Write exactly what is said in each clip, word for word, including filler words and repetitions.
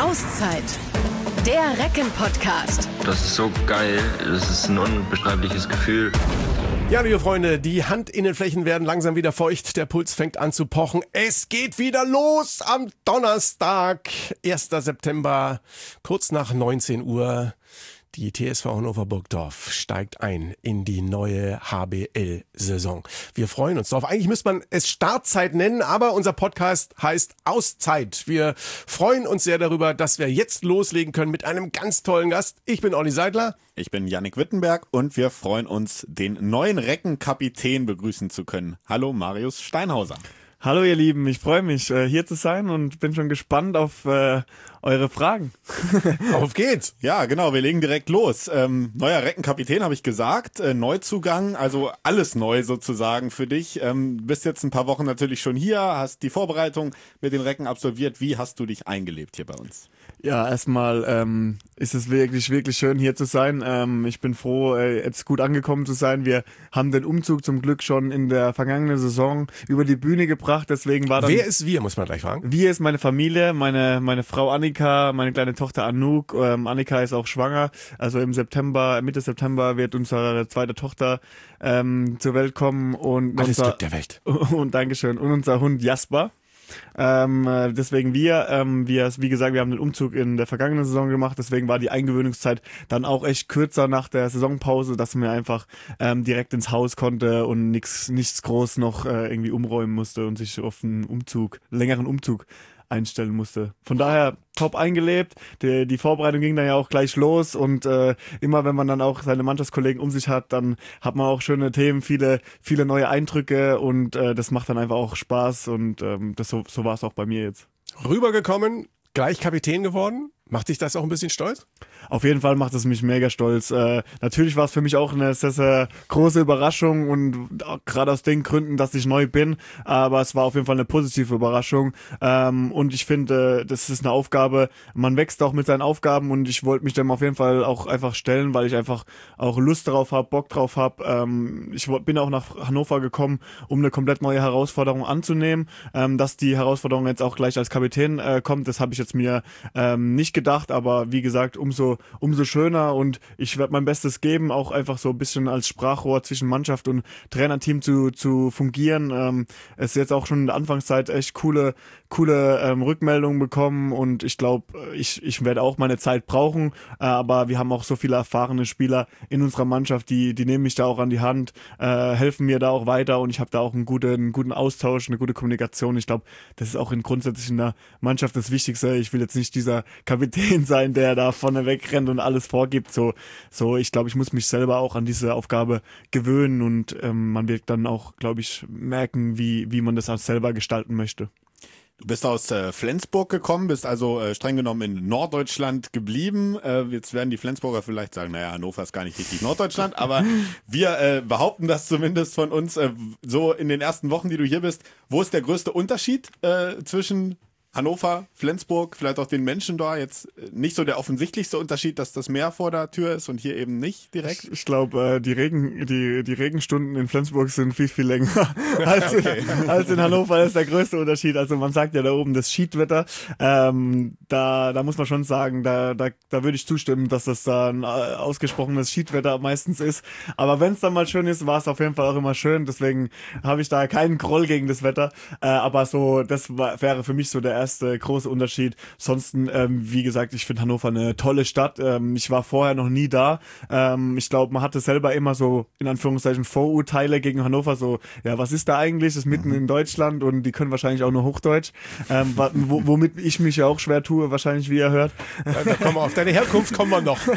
Auszeit. Der Recken-Podcast. Das ist so geil. Das ist ein unbeschreibliches Gefühl. Ja, liebe Freunde, die Handinnenflächen werden langsam wieder feucht. Der Puls fängt an zu pochen. Es geht wieder los am Donnerstag, erster September, kurz nach neunzehn Uhr. Die T S V Hannover Burgdorf steigt ein in die neue H B L-Saison. Wir freuen uns drauf. Eigentlich müsste man es Startzeit nennen, aber unser Podcast heißt Auszeit. Wir freuen uns sehr darüber, dass wir jetzt loslegen können mit einem ganz tollen Gast. Ich bin Olli Seidler. Ich bin Yannick Wittenberg und wir freuen uns, den neuen Reckenkapitän begrüßen zu können. Hallo Marius Steinhauser. Hallo ihr Lieben, ich freue mich äh, hier zu sein und bin schon gespannt auf äh, eure Fragen. Auf geht's! Ja, genau, wir legen direkt los. Ähm, neuer Reckenkapitän, habe ich gesagt, äh, Neuzugang, also alles neu sozusagen für dich. Ähm, bist jetzt ein paar Wochen natürlich schon hier, hast die Vorbereitung mit den Recken absolviert. Wie hast du dich eingelebt hier bei uns? Ja, erstmal ähm, ist es wirklich, wirklich schön hier zu sein. Ähm, ich bin froh, äh, jetzt gut angekommen zu sein. Wir haben den Umzug zum Glück schon in der vergangenen Saison über die Bühne gebracht. Deswegen war dann. Wer ist wir, muss man gleich fragen? Wir ist meine Familie, meine meine Frau Annika, meine kleine Tochter Anouk. Ähm, Annika ist auch schwanger. Also im September, Mitte September wird unsere zweite Tochter ähm, zur Welt kommen und Alles unser, Glück der Welt. Und Dankeschön. Und unser Hund Jasper. Ähm, deswegen wir, ähm, wir, wie gesagt, wir haben den Umzug in der vergangenen Saison gemacht, deswegen war die Eingewöhnungszeit dann auch echt kürzer nach der Saisonpause, dass man einfach ähm, direkt ins Haus konnte und nichts nichts groß noch äh, irgendwie umräumen musste und sich auf einen Umzug, längeren Umzug einstellen musste. Von daher top eingelebt. Die, die Vorbereitung ging dann ja auch gleich los und äh, immer wenn man dann auch seine Mannschaftskollegen um sich hat, dann hat man auch schöne Themen, viele viele neue Eindrücke und äh, das macht dann einfach auch Spaß und ähm, das so, so war es auch bei mir jetzt. Rübergekommen, gleich Kapitän geworden. Macht dich das auch ein bisschen stolz? Auf jeden Fall macht es mich mega stolz. Äh, natürlich war es für mich auch eine sehr, sehr große Überraschung und gerade aus den Gründen, dass ich neu bin, aber es war auf jeden Fall eine positive Überraschung ähm, und ich finde, das ist eine Aufgabe, man wächst auch mit seinen Aufgaben und ich wollte mich dem auf jeden Fall auch einfach stellen, weil ich einfach auch Lust darauf habe, Bock drauf habe. Ähm, ich bin auch nach Hannover gekommen, um eine komplett neue Herausforderung anzunehmen. Ähm, dass die Herausforderung jetzt auch gleich als Kapitän äh, kommt, das habe ich jetzt mir ähm, nicht gedacht, aber wie gesagt, umso umso schöner und ich werde mein Bestes geben, auch einfach so ein bisschen als Sprachrohr zwischen Mannschaft und Trainerteam zu zu fungieren. Ähm, es ist jetzt auch schon in der Anfangszeit echt coole coole ähm, Rückmeldungen bekommen und ich glaube, ich ich werde auch meine Zeit brauchen, äh, aber wir haben auch so viele erfahrene Spieler in unserer Mannschaft, die die nehmen mich da auch an die Hand, äh, helfen mir da auch weiter und ich habe da auch einen guten einen guten Austausch, eine gute Kommunikation. Ich glaube, das ist auch in grundsätzlich in der Mannschaft das Wichtigste. Ich will jetzt nicht dieser Kapitän sein, der da vorne wegrennt und alles vorgibt. So, so ich glaube, ich muss mich selber auch an diese Aufgabe gewöhnen und ähm, man wird dann auch, glaube ich, merken, wie wie man das auch selber gestalten möchte. Du bist aus äh, Flensburg gekommen, bist also äh, streng genommen in Norddeutschland geblieben. Äh, jetzt werden die Flensburger vielleicht sagen, naja, Hannover ist gar nicht richtig Norddeutschland, aber wir äh, behaupten das zumindest von uns äh, so in den ersten Wochen, die du hier bist. Wo ist der größte Unterschied äh, zwischen Hannover, Flensburg, vielleicht auch den Menschen da? Jetzt nicht so der offensichtlichste Unterschied, dass das Meer vor der Tür ist und hier eben nicht direkt? Ich, ich glaube, äh, die Regen, die, die Regenstunden in Flensburg sind viel, viel länger als, okay. in, als in Hannover. Das ist der größte Unterschied. Also man sagt ja da oben das Schiedwetter. Ähm, da, da muss man schon sagen, da, da, da würde ich zustimmen, dass das da ein ausgesprochenes Schiedwetter meistens ist. Aber wenn es dann mal schön ist, war es auf jeden Fall auch immer schön. Deswegen habe ich da keinen Groll gegen das Wetter. Äh, aber so, das war, wäre für mich so der erste große Unterschied. Ansonsten, ähm, wie gesagt, ich finde Hannover eine tolle Stadt. Ähm, ich war vorher noch nie da. Ähm, ich glaube, man hatte selber immer so, in Anführungszeichen, Vorurteile gegen Hannover. So, ja, was ist da eigentlich? Das ist mitten in Deutschland und die können wahrscheinlich auch nur Hochdeutsch. Ähm, wo, womit ich mich ja auch schwer tue, wahrscheinlich, wie ihr hört. Ja, da kommen wir auf deine Herkunft kommen wir noch.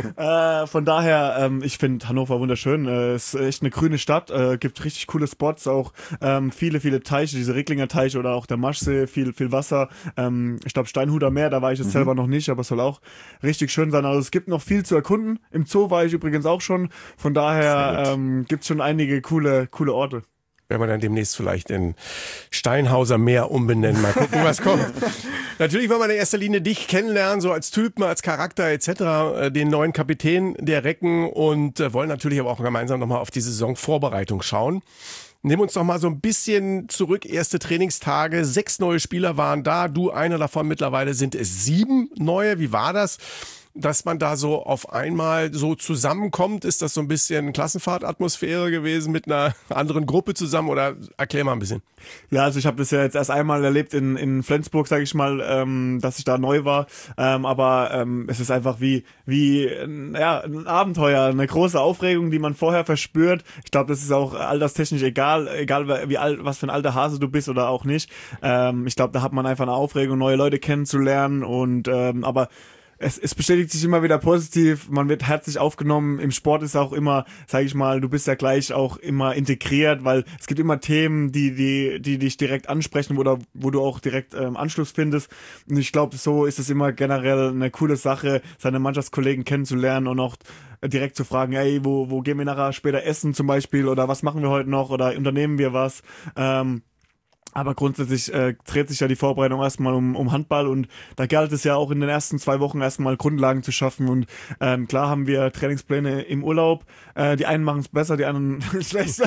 äh, von daher, ähm, ich finde Hannover wunderschön. Äh, es ist echt eine grüne Stadt. Äh, gibt richtig coole Spots, auch ähm, viele, viele Teiche, diese Recklinger Teiche oder auch der Maschsee, viel, viel Wasser. Ähm, ich glaube Steinhuder Meer, da war ich jetzt mhm. selber noch nicht, aber es soll auch richtig schön sein. Also es gibt noch viel zu erkunden. Im Zoo war ich übrigens auch schon. Von daher ähm, gibt es schon einige coole, coole Orte. Werden wir dann demnächst vielleicht in Steinhauser Meer umbenennen. Mal gucken, was kommt. Natürlich wollen wir in erster Linie dich kennenlernen, so als Typen, als Charakter et cetera, den neuen Kapitän der Recken und wollen natürlich aber auch gemeinsam nochmal auf die Saisonvorbereitung schauen. Nimm uns doch mal so ein bisschen zurück. Erste Trainingstage, sechs neue Spieler waren da. Du, einer davon, mittlerweile sind es sieben neue. Wie war das, dass man da so auf einmal so zusammenkommt? Ist das so ein bisschen Klassenfahrtatmosphäre gewesen mit einer anderen Gruppe zusammen oder erklär mal ein bisschen. Ja, also ich habe das ja jetzt erst einmal erlebt in, in Flensburg, sage ich mal, ähm, dass ich da neu war, ähm, aber ähm, es ist einfach wie, wie ja, ein Abenteuer, eine große Aufregung, die man vorher verspürt. Ich glaube, das ist auch alterstechnisch egal, egal wie alt, was für ein alter Hase du bist oder auch nicht. Ähm, ich glaube, da hat man einfach eine Aufregung, neue Leute kennenzulernen und ähm, aber Es, es bestätigt sich immer wieder positiv, man wird herzlich aufgenommen, im Sport ist auch immer, sage ich mal, du bist ja gleich auch immer integriert, weil es gibt immer Themen, die die die dich direkt ansprechen oder wo du auch direkt ähm, Anschluss findest und ich glaube, so ist es immer generell eine coole Sache, seine Mannschaftskollegen kennenzulernen und auch direkt zu fragen, ey, wo, wo gehen wir nachher später essen zum Beispiel oder was machen wir heute noch oder unternehmen wir was, ähm, aber grundsätzlich äh, dreht sich ja die Vorbereitung erstmal um, um Handball und da galt es ja auch in den ersten zwei Wochen erstmal Grundlagen zu schaffen und ähm, klar haben wir Trainingspläne im Urlaub, äh, die einen machen es besser, die anderen schlechter.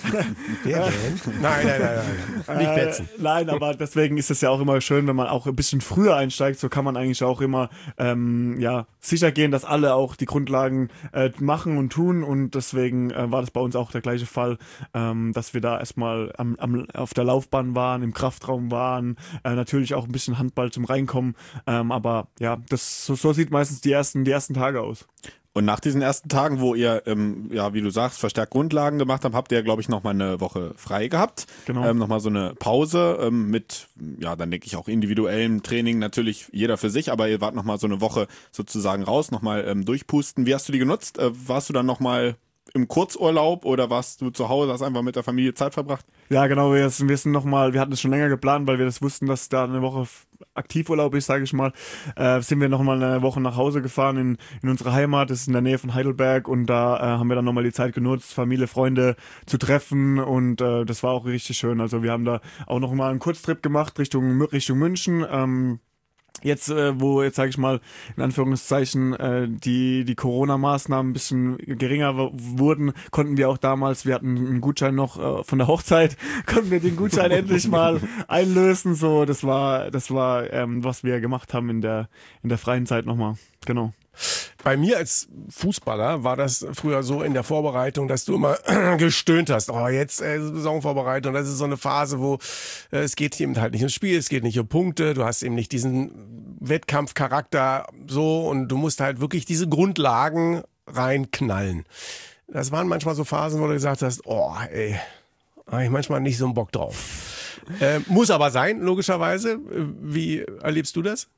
Wer denn? Nein, nein, nein, nein. Nicht wetzen. Äh, nein, aber deswegen ist es ja auch immer schön, wenn man auch ein bisschen früher einsteigt, so kann man eigentlich auch immer ähm, ja sicher gehen, dass alle auch die Grundlagen äh, machen und tun und deswegen äh, war das bei uns auch der gleiche Fall, ähm, dass wir da erstmal am, am, auf der Laufbahn waren, im Kraftraum waren, äh, natürlich auch ein bisschen Handball zum Reinkommen, ähm, aber ja, das so, so sieht meistens die ersten, die ersten Tage aus. Und nach diesen ersten Tagen, wo ihr, ähm, ja, wie du sagst, verstärkt Grundlagen gemacht habt, habt ihr, glaube ich, nochmal eine Woche frei gehabt. Genau. Ähm, nochmal so eine Pause ähm, mit, ja, dann denke ich auch individuellem Training, natürlich jeder für sich, aber ihr wart nochmal so eine Woche sozusagen raus, nochmal ähm, durchpusten. Wie hast du die genutzt? Äh, warst du dann nochmal im Kurzurlaub oder warst du zu Hause, hast einfach mit der Familie Zeit verbracht? Ja, genau, wir, wir sind noch mal, wir hatten es schon länger geplant, weil wir das wussten, dass da eine Woche Aktivurlaub ist, sage ich mal, äh, sind wir noch mal eine Woche nach Hause gefahren in, in unsere Heimat, das ist in der Nähe von Heidelberg und da äh, haben wir dann noch mal die Zeit genutzt, Familie, Freunde zu treffen und äh, das war auch richtig schön, also wir haben da auch noch mal einen Kurztrip gemacht Richtung, Richtung München, ähm, Jetzt, äh, wo jetzt sage ich mal in Anführungszeichen äh, die die Corona-Maßnahmen ein bisschen geringer w- wurden, konnten wir auch damals, wir hatten einen Gutschein noch äh, von der Hochzeit, konnten wir den Gutschein endlich mal einlösen. So, das war das war ähm, was wir gemacht haben in der in der freien Zeit nochmal. Genau. Bei mir als Fußballer war das früher so in der Vorbereitung, dass du immer gestöhnt hast. Oh, jetzt äh, Saisonvorbereitung, das ist so eine Phase, wo äh, es geht eben halt nicht ums Spiel, es geht nicht um Punkte, du hast eben nicht diesen Wettkampfcharakter so und du musst halt wirklich diese Grundlagen reinknallen. Das waren manchmal so Phasen, wo du gesagt hast, oh, ey, habe ich manchmal nicht so einen Bock drauf. Äh, muss aber sein, logischerweise. Wie erlebst du das?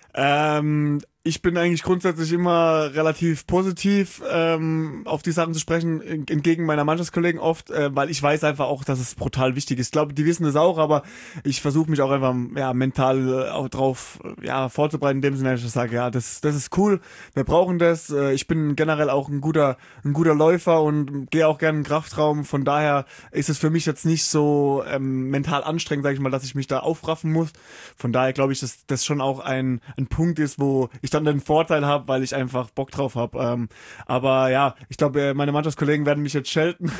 Ähm, ich bin eigentlich grundsätzlich immer relativ positiv ähm, auf die Sachen zu sprechen, entgegen meiner Mannschaftskollegen oft, äh, weil ich weiß einfach auch, dass es brutal wichtig ist. Ich glaube, die wissen das auch, aber ich versuche mich auch einfach ja, mental äh, auch drauf ja, vorzubereiten, in dem Sinne, dass ich sage, ja, das, das ist cool, wir brauchen das. Äh, ich bin generell auch ein guter, ein guter Läufer und gehe auch gerne in den Kraftraum. Von daher ist es für mich jetzt nicht so ähm, mental anstrengend, sage ich mal, dass ich mich da aufraffen muss. Von daher glaube ich, dass das schon auch ein, ein Punkt ist, wo ich dann den Vorteil habe, weil ich einfach Bock drauf habe. Ähm, aber ja, ich glaube, meine Mannschaftskollegen werden mich jetzt schelten.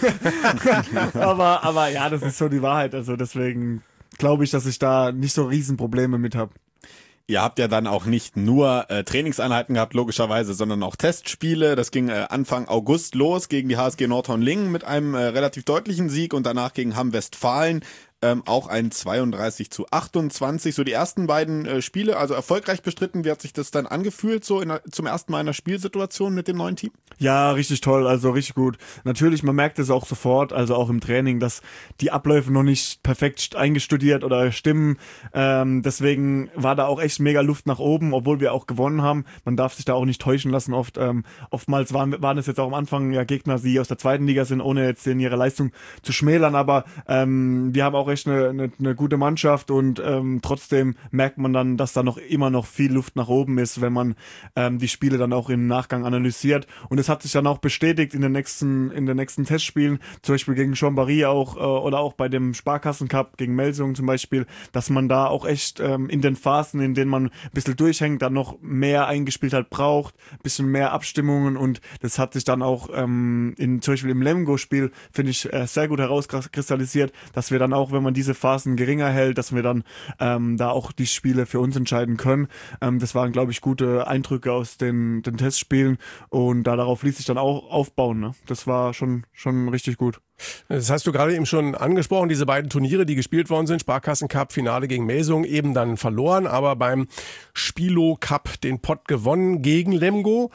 aber, aber ja, das ist so die Wahrheit. Also deswegen glaube ich, dass ich da nicht so Riesenprobleme mit habe. Ihr habt ja dann auch nicht nur äh, Trainingseinheiten gehabt, logischerweise, sondern auch Testspiele. Das ging äh, Anfang August los gegen die H S G Nordhorn-Lingen mit einem äh, relativ deutlichen Sieg und danach gegen Hamm Westfalen. Ähm, auch ein zweiunddreißig zu achtundzwanzig, so die ersten beiden äh, Spiele, also erfolgreich bestritten. Wie hat sich das dann angefühlt, so in der, zum ersten Mal in einer Spielsituation mit dem neuen Team? Ja, richtig toll, also richtig gut. Natürlich, man merkt es auch sofort, also auch im Training, dass die Abläufe noch nicht perfekt eingestudiert oder stimmen. Ähm, deswegen war da auch echt mega Luft nach oben, obwohl wir auch gewonnen haben. Man darf sich da auch nicht täuschen lassen. Oft, ähm, oftmals waren, waren es jetzt auch am Anfang ja Gegner, die aus der zweiten Liga sind, ohne jetzt in ihre Leistung zu schmälern. Aber ähm, wir haben auch auch echt eine, eine, eine gute Mannschaft und ähm, trotzdem merkt man dann, dass da noch immer noch viel Luft nach oben ist, wenn man ähm, die Spiele dann auch im Nachgang analysiert. Und es hat sich dann auch bestätigt in den nächsten, in den nächsten Testspielen, zum Beispiel gegen Chambéry auch äh, oder auch bei dem Sparkassen-Cup gegen Melsungen zum Beispiel, dass man da auch echt ähm, in den Phasen, in denen man ein bisschen durchhängt, dann noch mehr eingespielt hat, braucht, ein bisschen mehr Abstimmungen und das hat sich dann auch ähm, in, zum Beispiel im Lemgo-Spiel, finde ich, äh, sehr gut herauskristallisiert, dass wir dann auch, wenn man diese Phasen geringer hält, dass wir dann ähm, da auch die Spiele für uns entscheiden können. Ähm, das waren, glaube ich, gute Eindrücke aus den, den Testspielen und da darauf ließ sich dann auch aufbauen. Ne? Das war schon, schon richtig gut. Das hast du gerade eben schon angesprochen, diese beiden Turniere, die gespielt worden sind, Sparkassen-Cup, Finale gegen Melsungen, eben dann verloren, aber beim Spilo-Cup den Pott gewonnen gegen Lemgo.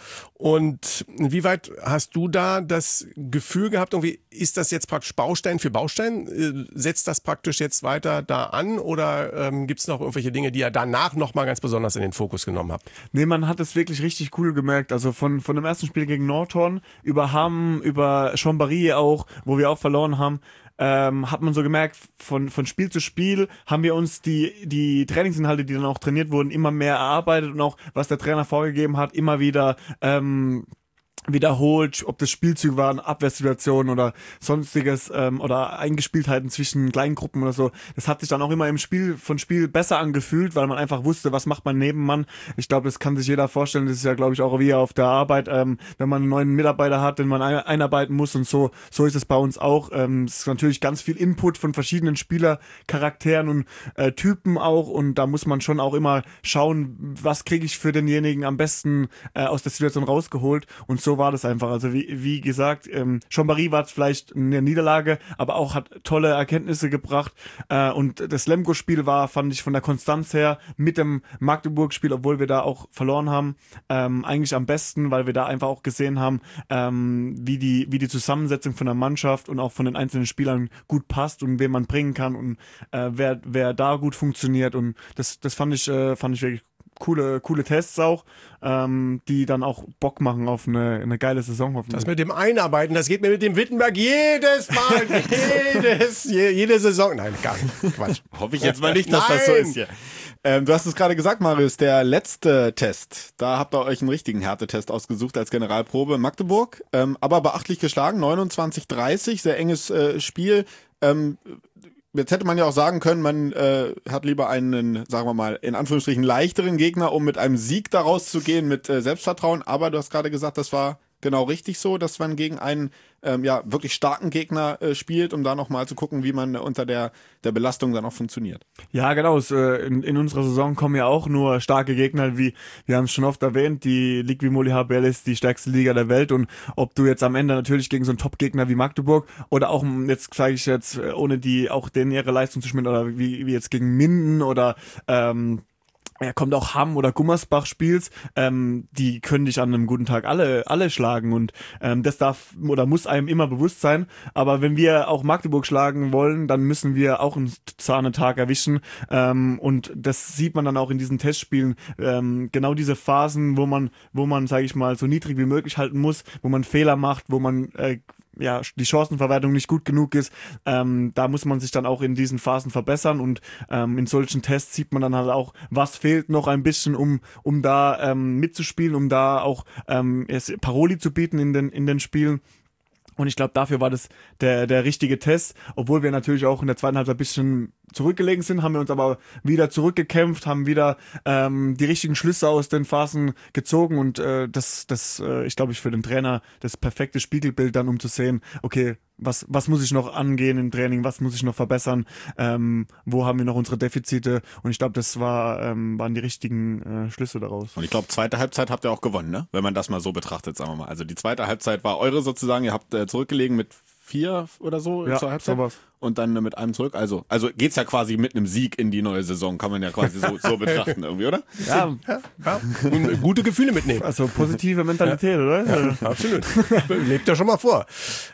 Und inwieweit hast du da das Gefühl gehabt, irgendwie ist das jetzt praktisch Baustein für Baustein? Setzt das praktisch jetzt weiter da an oder ähm, gibt es noch irgendwelche Dinge, die ihr danach nochmal ganz besonders in den Fokus genommen habt? Nee, man hat es wirklich richtig cool gemerkt. Also von, von dem ersten Spiel gegen Nordhorn über Hamm, über Chambéry auch, wo wir auch verloren haben, ähm, hat man so gemerkt, von, von Spiel zu Spiel haben wir uns die, die Trainingsinhalte, die dann auch trainiert wurden, immer mehr erarbeitet und auch, was der Trainer vorgegeben hat, immer wieder ähm, wiederholt, ob das Spielzüge waren, Abwehrsituationen oder sonstiges ähm, oder Eingespieltheiten zwischen Kleingruppen oder so. Das hat sich dann auch immer im Spiel von Spiel besser angefühlt, weil man einfach wusste, was macht man Nebenmann. Ich glaube, das kann sich jeder vorstellen. Das ist ja, glaube ich, auch wie auf der Arbeit, ähm, wenn man einen neuen Mitarbeiter hat, den man ein- einarbeiten muss und so. So ist es bei uns auch. Ähm, es ist natürlich ganz viel Input von verschiedenen Spielercharakteren und äh, Typen auch und da muss man schon auch immer schauen, was kriege ich für denjenigen am besten äh, aus der Situation rausgeholt und so war das einfach. Also wie, wie gesagt, ähm, Chambéry war vielleicht eine Niederlage, aber auch hat tolle Erkenntnisse gebracht. Äh, und das Lemgo-Spiel war, fand ich von der Konstanz her, mit dem Magdeburg-Spiel, obwohl wir da auch verloren haben, ähm, eigentlich am besten, weil wir da einfach auch gesehen haben, ähm, wie die, wie die Zusammensetzung von der Mannschaft und auch von den einzelnen Spielern gut passt und wen man bringen kann und äh, wer, wer da gut funktioniert. Und das, das fand ich, äh, fand ich wirklich coole, coole Tests auch, ähm, die dann auch Bock machen auf eine, eine geile Saison hoffentlich. Das mit dem Einarbeiten, das geht mir mit dem Wittenberg jedes Mal, jedes, je, jede Saison. Nein, gar nicht. Quatsch. Hoffe ich jetzt mal nicht, dass das so ist hier. Ähm, du hast es gerade gesagt, Marius, der letzte Test, da habt ihr euch einen richtigen Härtetest ausgesucht als Generalprobe in Magdeburg, ähm, aber beachtlich geschlagen, neunundzwanzig dreißig, sehr enges äh, Spiel. Ähm, Jetzt hätte man ja auch sagen können, man äh, hat lieber einen, sagen wir mal, in Anführungsstrichen leichteren Gegner, um mit einem Sieg daraus zu gehen, mit äh, Selbstvertrauen. Aber du hast gerade gesagt, das war genau richtig so, dass man gegen einen ähm, ja wirklich starken Gegner äh, spielt, um da nochmal zu gucken, wie man äh, unter der, der Belastung dann auch funktioniert. Ja, genau. Es, äh, in, in unserer Saison kommen ja auch nur starke Gegner, wie wir haben es schon oft erwähnt, die Ligue Vimoli H B L ist die stärkste Liga der Welt und ob du jetzt am Ende natürlich gegen so einen Top-Gegner wie Magdeburg oder auch, jetzt sage ich jetzt, ohne die auch denen ihre Leistung zu schmieren, oder wie, wie jetzt gegen Minden oder ähm, ja, kommt auch Hamm oder Gummersbach spielst, ähm, die können dich an einem guten Tag alle alle schlagen und ähm, das darf oder muss einem immer bewusst sein, aber wenn wir auch Magdeburg schlagen wollen, dann müssen wir auch einen Zahnetag erwischen ähm, und das sieht man dann auch in diesen Testspielen, ähm, genau diese Phasen, wo man, wo man, sage ich mal, so niedrig wie möglich halten muss, wo man Fehler macht, wo man äh, ja, die Chancenverwertung nicht gut genug ist, ähm, da muss man sich dann auch in diesen Phasen verbessern und ähm, in solchen Tests sieht man dann halt auch, was fehlt noch ein bisschen, um um da ähm, mitzuspielen, um da auch ähm, Paroli zu bieten in den in den Spielen. Und ich glaube, dafür war das der der richtige Test, obwohl wir natürlich auch in der zweiten Halbzeit ein bisschen zurückgelegen sind, haben wir uns aber wieder zurückgekämpft, haben wieder ähm, die richtigen Schlüsse aus den Phasen gezogen und äh, das, das äh, ich glaube, ich für den Trainer das perfekte Spiegelbild dann, um zu sehen, okay, was was muss ich noch angehen im Training, was muss ich noch verbessern, ähm, wo haben wir noch unsere Defizite und ich glaube, das war ähm, waren die richtigen äh, Schlüsse daraus. Und ich glaube, zweite Halbzeit habt ihr auch gewonnen, ne? Wenn man das mal so betrachtet, sagen wir mal. Also die zweite Halbzeit war eure sozusagen, ihr habt äh, zurückgelegen mit vier oder so ja, zur Halbzeit sowas. Und dann mit einem zurück. Also also geht's ja quasi mit einem Sieg in die neue Saison, kann man ja quasi so, so betrachten irgendwie, oder? Ja, Ja, ja. Und gute Gefühle mitnehmen. also positive Mentalität, oder? Ja, absolut. Lebt ja schon mal vor.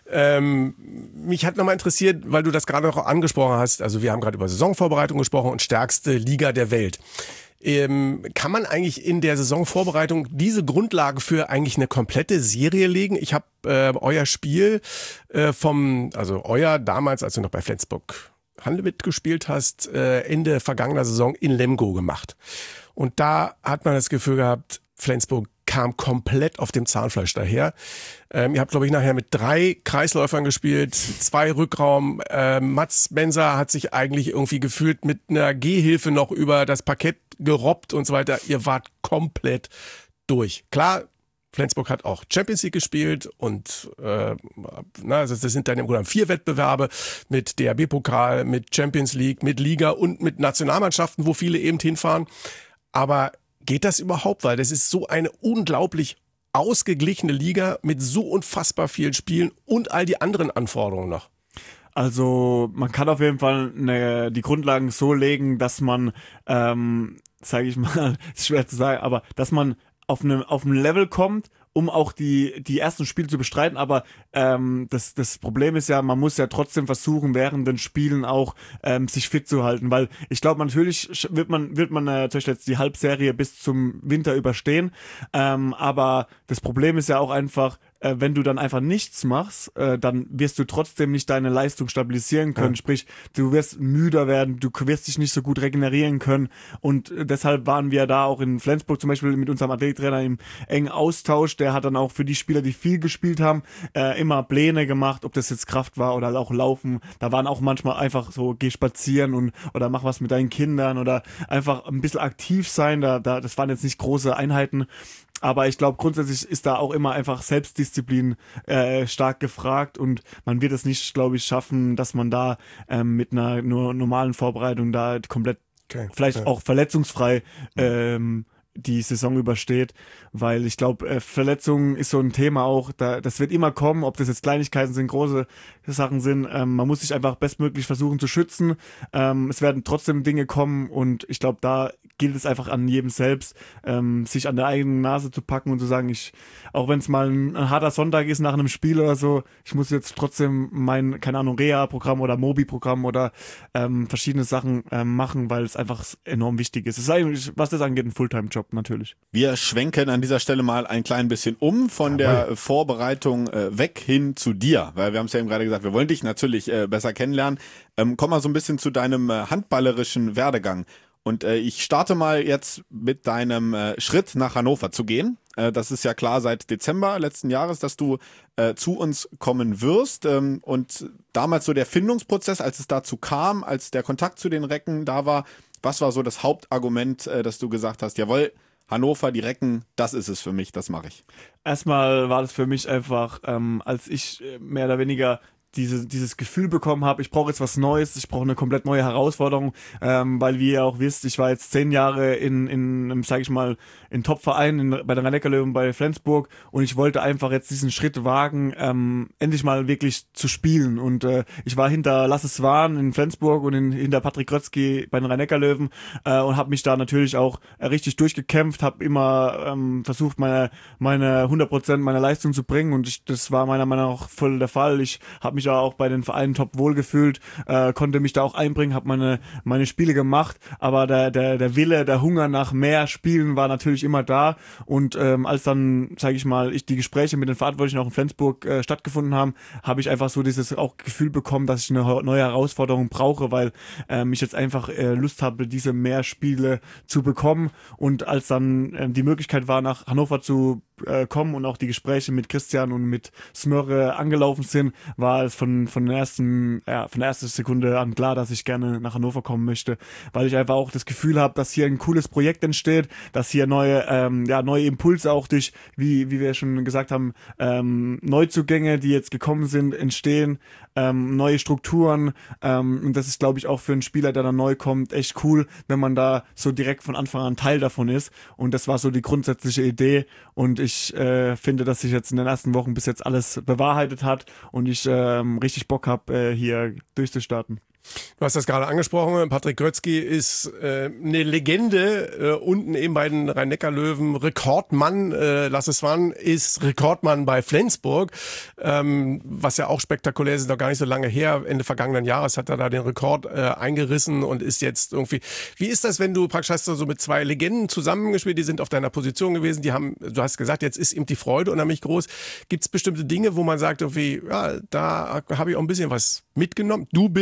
Ähm, mich hat nochmal interessiert, weil du das gerade noch angesprochen hast, also wir haben gerade über Saisonvorbereitung gesprochen und stärkste Liga der Welt. Ähm, kann man eigentlich in der Saisonvorbereitung diese Grundlage für eigentlich eine komplette Serie legen? Ich habe äh, euer Spiel äh, vom, also euer damals, als du noch bei Flensburg Handewitt gespielt hast, äh, Ende vergangener Saison in Lemgo gemacht. Und da hat man das Gefühl gehabt, Flensburg kam komplett auf dem Zahnfleisch daher. Ähm, ihr habt, glaube ich, nachher mit drei Kreisläufern gespielt, zwei Rückraum. Ähm, Mats Benser hat sich eigentlich irgendwie gefühlt mit einer Gehhilfe noch über das Parkett gerobbt und so weiter. Ihr wart komplett durch. Klar, Flensburg hat auch Champions League gespielt und äh, na, das sind dann im Grunde vier Wettbewerbe mit D H B-Pokal, mit Champions League, mit Liga und mit Nationalmannschaften, wo viele eben hinfahren. Aber geht das überhaupt? Weil das ist so eine unglaublich ausgeglichene Liga mit so unfassbar vielen Spielen und all die anderen Anforderungen noch. Also man kann auf jeden Fall eine, die Grundlagen so legen, dass man, ähm, sage ich mal, ist schwer zu sagen, aber dass man auf einem auf einem Level kommt, um auch die die ersten Spiele zu bestreiten, aber ähm, das das Problem ist ja, man muss ja trotzdem versuchen, während den Spielen auch ähm, sich fit zu halten, weil ich glaube, natürlich wird man wird man äh, zum Beispiel jetzt die Halbserie bis zum Winter überstehen, ähm, aber das Problem ist ja auch einfach, äh, wenn du dann einfach nichts machst, äh, dann wirst du trotzdem nicht deine Leistung stabilisieren können, ja. Sprich, du wirst müder werden, du wirst dich nicht so gut regenerieren können und äh, deshalb waren wir da auch in Flensburg zum Beispiel mit unserem Athletiktrainer im engen Austausch. Der hat dann auch für die Spieler, die viel gespielt haben, äh, immer Pläne gemacht, ob das jetzt Kraft war oder auch Laufen. Da waren auch manchmal einfach so, geh spazieren und oder mach was mit deinen Kindern oder einfach ein bisschen aktiv sein. Da, da, das waren jetzt nicht große Einheiten. Aber ich glaube, grundsätzlich ist da auch immer einfach Selbstdisziplin äh, stark gefragt und man wird es nicht, glaube ich, schaffen, dass man da ähm, mit einer nur normalen Vorbereitung da komplett okay, vielleicht ja. auch verletzungsfrei ähm, die Saison übersteht, weil ich glaube, äh, Verletzungen ist so ein Thema auch, da, das wird immer kommen, ob das jetzt Kleinigkeiten sind, große Sachen sind, ähm, man muss sich einfach bestmöglich versuchen zu schützen, ähm, es werden trotzdem Dinge kommen und ich glaube, da gilt es einfach an jedem selbst, ähm, sich an der eigenen Nase zu packen und zu sagen, ich, auch wenn es mal ein, ein harter Sonntag ist nach einem Spiel oder so, ich muss jetzt trotzdem mein, keine Ahnung, Reha-Programm oder Mobi-Programm oder ähm, verschiedene Sachen ähm, machen, weil es einfach enorm wichtig ist. Es ist eigentlich, was das angeht, ein Fulltime-Job natürlich. Wir schwenken an dieser Stelle mal ein klein bisschen um von Jawohl. der Vorbereitung äh, weg hin zu dir, weil wir haben es ja eben gerade gesagt, wir wollen dich natürlich äh, besser kennenlernen. Ähm, komm mal so ein bisschen zu deinem äh, handballerischen Werdegang. Und äh, ich starte mal jetzt mit deinem äh, Schritt nach Hannover zu gehen. Äh, das ist ja klar seit Dezember letzten Jahres, dass du äh, zu uns kommen wirst. Ähm, und damals so der Findungsprozess, als es dazu kam, als der Kontakt zu den Recken da war, was war so das Hauptargument, äh, dass du gesagt hast, jawohl, Hannover, die Recken, das ist es für mich, das mache ich? Erstmal war das für mich einfach, ähm, als ich äh, mehr oder weniger diese, dieses Gefühl bekommen habe, ich brauche jetzt was Neues, ich brauche eine komplett neue Herausforderung, ähm, weil wie ihr auch wisst, ich war jetzt zehn Jahre in, in sage ich mal, in Top-Vereinen, bei den Rhein-Neckar-Löwen, bei Flensburg und ich wollte einfach jetzt diesen Schritt wagen, ähm, endlich mal wirklich zu spielen und äh, ich war hinter Lasse Swan in Flensburg und in, hinter Patrick Grötzky bei den Rhein-Neckar-Löwen äh, und habe mich da natürlich auch äh, richtig durchgekämpft, habe immer ähm, versucht, meine meine hundert Prozent meiner Leistung zu bringen und ich, das war meiner Meinung nach voll der Fall. Ich habe mich ja auch bei den Vereinen top wohl gefühlt, äh, konnte mich da auch einbringen, habe meine meine Spiele gemacht, aber der der der Wille, der Hunger nach mehr Spielen war natürlich immer da und ähm, als dann, sage ich mal, ich die Gespräche mit den Verantwortlichen auch in Flensburg äh, stattgefunden haben, habe ich einfach so dieses auch Gefühl bekommen, dass ich eine neue Herausforderung brauche, weil ähm, ich jetzt einfach äh, Lust habe, diese mehr Spiele zu bekommen und als dann äh, die Möglichkeit war, nach Hannover zu äh, kommen und auch die Gespräche mit Christian und mit Smörre angelaufen sind, war es von von der ersten ja, von der ersten Sekunde an klar, dass ich gerne nach Hannover kommen möchte, weil ich einfach auch das Gefühl habe, dass hier ein cooles Projekt entsteht, dass hier neue ähm, ja neue Impulse auch durch, wie wie wir schon gesagt haben, ähm, Neuzugänge, die jetzt gekommen sind, entstehen, ähm, neue Strukturen ähm, und das ist, glaube ich, auch für einen Spieler, der da neu kommt, echt cool, wenn man da so direkt von Anfang an Teil davon ist und das war so die grundsätzliche Idee und ich äh, finde, dass sich jetzt in den ersten Wochen bis jetzt alles bewahrheitet hat und ich ähm, richtig Bock habe, äh, hier durchzustarten. Du hast das gerade angesprochen, Patrick Grötzky ist äh, eine Legende, äh, unten eben bei den Rhein-Neckar-Löwen, Rekordmann, äh, Lasse Swan ist Rekordmann bei Flensburg, ähm, was ja auch spektakulär ist, ist noch gar nicht so lange her, Ende vergangenen Jahres hat er da den Rekord äh, eingerissen und ist jetzt irgendwie, wie ist das, wenn du praktisch hast du so mit zwei Legenden zusammengespielt, die sind auf deiner Position gewesen, die haben, du hast gesagt, jetzt ist ihm die Freude unheimlich groß, gibt es bestimmte Dinge, wo man sagt, irgendwie, ja, da habe ich auch ein bisschen was mitgenommen, du bist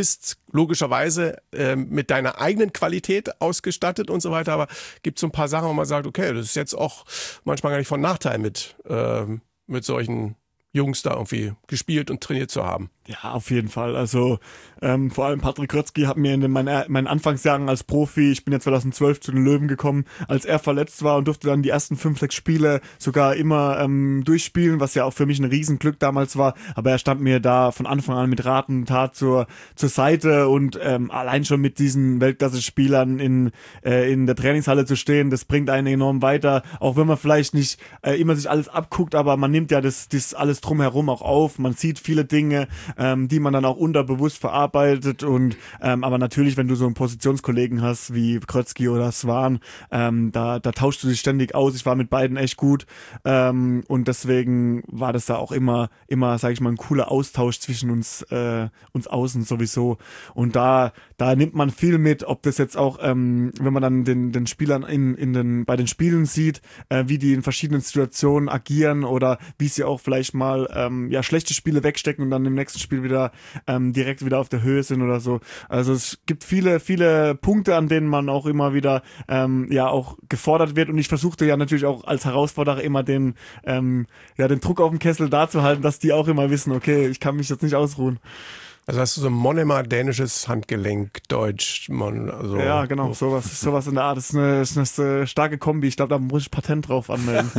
logischerweise äh, mit deiner eigenen Qualität ausgestattet und so weiter, aber gibt so ein paar Sachen, wo man sagt, okay, das ist jetzt auch manchmal gar nicht von Nachteil mit, äh, mit solchen Jungs da irgendwie gespielt und trainiert zu haben. Ja, auf jeden Fall. Also ähm, vor allem Patrick Krötzky hat mir in den, meinen, meinen Anfangsjahren als Profi, ich bin ja zweitausendzwölf zu den Löwen gekommen, als er verletzt war und durfte dann die ersten fünf, sechs Spiele sogar immer ähm, durchspielen, was ja auch für mich ein Riesenglück damals war. Aber er stand mir da von Anfang an mit Rat und Tat zur, zur Seite und ähm, allein schon mit diesen Weltklasse-Spielern in, äh, in der Trainingshalle zu stehen, das bringt einen enorm weiter. Auch wenn man vielleicht nicht äh, immer sich alles abguckt, aber man nimmt ja das, das alles drumherum auch auf. Man sieht viele Dinge, Ähm, die man dann auch unterbewusst verarbeitet und ähm, aber natürlich, wenn du so einen Positionskollegen hast wie Krötzky oder Swan, ähm, da, da tauschst du dich ständig aus. Ich war mit beiden echt gut ähm, und deswegen war das da auch immer, immer, sag ich mal, ein cooler Austausch zwischen uns, äh, uns außen sowieso und da, da nimmt man viel mit, ob das jetzt auch, ähm, wenn man dann den, den Spielern in, in den, bei den Spielen sieht, äh, wie die in verschiedenen Situationen agieren oder wie sie auch vielleicht mal ähm, ja schlechte Spiele wegstecken und dann im nächsten Spiel wieder ähm, direkt wieder auf der Höhe sind oder so. Also es gibt viele, viele Punkte, an denen man auch immer wieder ähm, ja auch gefordert wird und ich versuchte ja natürlich auch als Herausforderer immer den ähm, ja den Druck auf dem Kessel da zu halten, dass die auch immer wissen, okay, ich kann mich jetzt nicht ausruhen. Also hast du so ein Monomer dänisches Handgelenk, Deutsch, Mon, also ja, genau, sowas, sowas in der Art. Das ist eine, das ist eine starke Kombi. Ich glaube, da muss ich Patent drauf anmelden.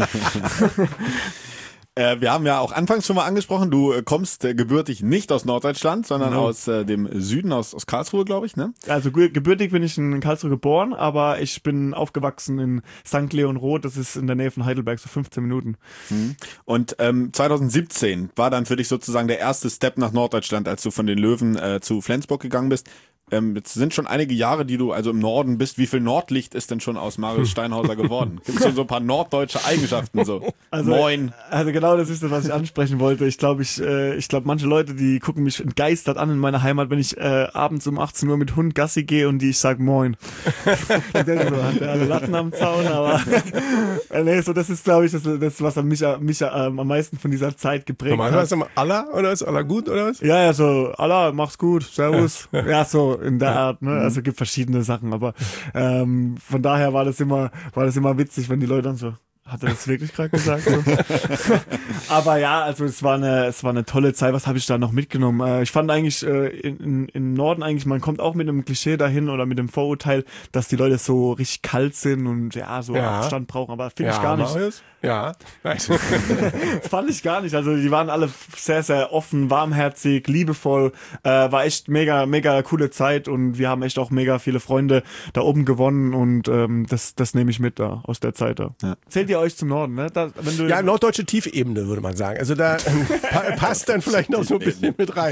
Äh, wir haben ja auch anfangs schon mal angesprochen, du äh, kommst äh, gebürtig nicht aus Norddeutschland, sondern no. aus äh, dem Süden, aus, aus Karlsruhe, glaube ich, ne? Also ge- gebürtig bin ich in Karlsruhe geboren, aber ich bin aufgewachsen in Sankt Leon Roth, das ist in der Nähe von Heidelberg, so fünfzehn Minuten. Mhm. Und ähm, zweitausendsiebzehn war dann für dich sozusagen der erste Step nach Norddeutschland, als du von den Löwen äh, zu Flensburg gegangen bist. Ähm, jetzt sind schon einige Jahre, die du also im Norden bist. Wie viel Nordlicht ist denn schon aus Marius Steinhauser geworden? Gibt es schon so ein paar norddeutsche Eigenschaften? So also, Moin. Also genau das ist das, was ich ansprechen wollte. Ich glaube, ich, äh, ich glaube, manche Leute, die gucken mich entgeistert an in meiner Heimat, wenn ich äh, abends um achtzehn Uhr mit Hund Gassi gehe und die ich sag Moin. Ich denke so, hat der alle Latten am Zaun, aber äh, nee, so das ist, glaube ich, das, das was mich, mich äh, am meisten von dieser Zeit geprägt Normal, hat. heißt das Allah oder ist Allah gut oder was? Ja, ja, so Allah, mach's gut, Servus. Ja, so in der Art, ne? Also gibt verschiedene Sachen, aber ähm, von daher war das immer, war das immer witzig, wenn die Leute dann so, hat er das wirklich gerade gesagt? So? Aber ja, also es war eine, es war eine tolle Zeit. Was habe ich da noch mitgenommen? Äh, ich fand eigentlich äh, in, im Norden eigentlich, man kommt auch mit einem Klischee dahin oder mit dem Vorurteil, dass die Leute so richtig kalt sind und ja, so Ja. Abstand brauchen. Aber finde Ja, ich gar nicht. Marius? Ja. Das fand ich gar nicht. Also die waren alle sehr, sehr offen, warmherzig, liebevoll. Äh, war echt mega, mega coole Zeit und wir haben echt auch mega viele Freunde da oben gewonnen und ähm, das, das nehme ich mit da aus der Zeit da. Ja. Zählt ihr euch zum Norden, ne? Da, wenn du Ja, norddeutsche Tiefebene, würde man sagen. Also da pa- passt dann vielleicht noch so ein bisschen mit rein.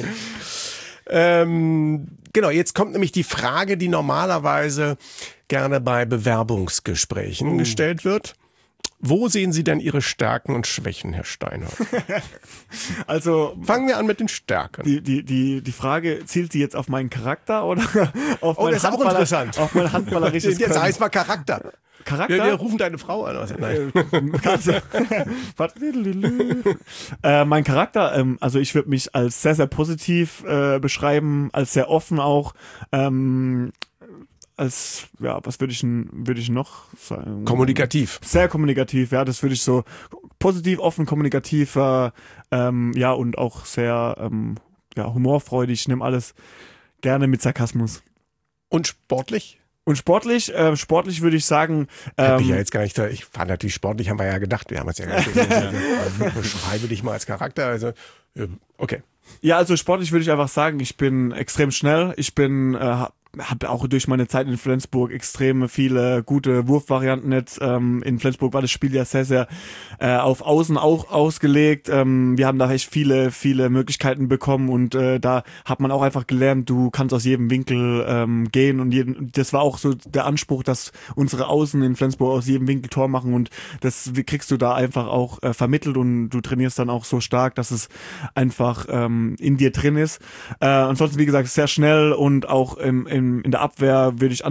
Ähm, genau, jetzt kommt nämlich die Frage, die normalerweise gerne bei Bewerbungsgesprächen Uh. gestellt wird. Wo sehen Sie denn Ihre Stärken und Schwächen, Herr Steinhardt? Also Fangen wir an mit den Stärken. die, die, die, die Frage, zielt sie jetzt auf meinen Charakter oder auf Oh, mein das ist auch Handballer- interessant. auf mein handballerisches Jetzt Können? heißt mal Charakter. Charakter? Wir, wir rufen deine Frau an. Also, nein. Kannst du- Warte. äh, mein Charakter, ähm, also ich würde mich als sehr, sehr positiv äh, beschreiben, als sehr offen auch, ähm, als, ja, was würde ich, denn- würde ich noch sagen? Kommunikativ. Sehr kommunikativ, ja, das würde ich so positiv, offen, kommunikativ, äh, ähm, ja, und auch sehr, ähm, ja, humorfreudig, ich nehme alles gerne mit Sarkasmus. Und sportlich? Und sportlich, äh, sportlich würde ich sagen, Ähm, ähm, ich ja jetzt gar nicht, da- ich war natürlich sportlich, haben wir ja gedacht, wir haben es ja gar nicht gesagt. Beschreibe dich mal als Charakter, also, äh, okay. ja, also sportlich würde ich einfach sagen, ich bin extrem schnell, ich bin, äh, habe auch durch meine Zeit in Flensburg extrem viele gute Wurfvarianten jetzt. Ähm, in Flensburg war das Spiel ja sehr, sehr äh, auf Außen auch ausgelegt. Ähm, wir haben da echt viele, viele Möglichkeiten bekommen und äh, da hat man auch einfach gelernt, du kannst aus jedem Winkel ähm, gehen und jeden, das war auch so der Anspruch, dass unsere Außen in Flensburg aus jedem Winkel Tor machen und das kriegst du da einfach auch äh, vermittelt und du trainierst dann auch so stark, dass es einfach ähm, in dir drin ist. Äh, ansonsten, wie gesagt, sehr schnell und auch im, im in der Abwehr würde ich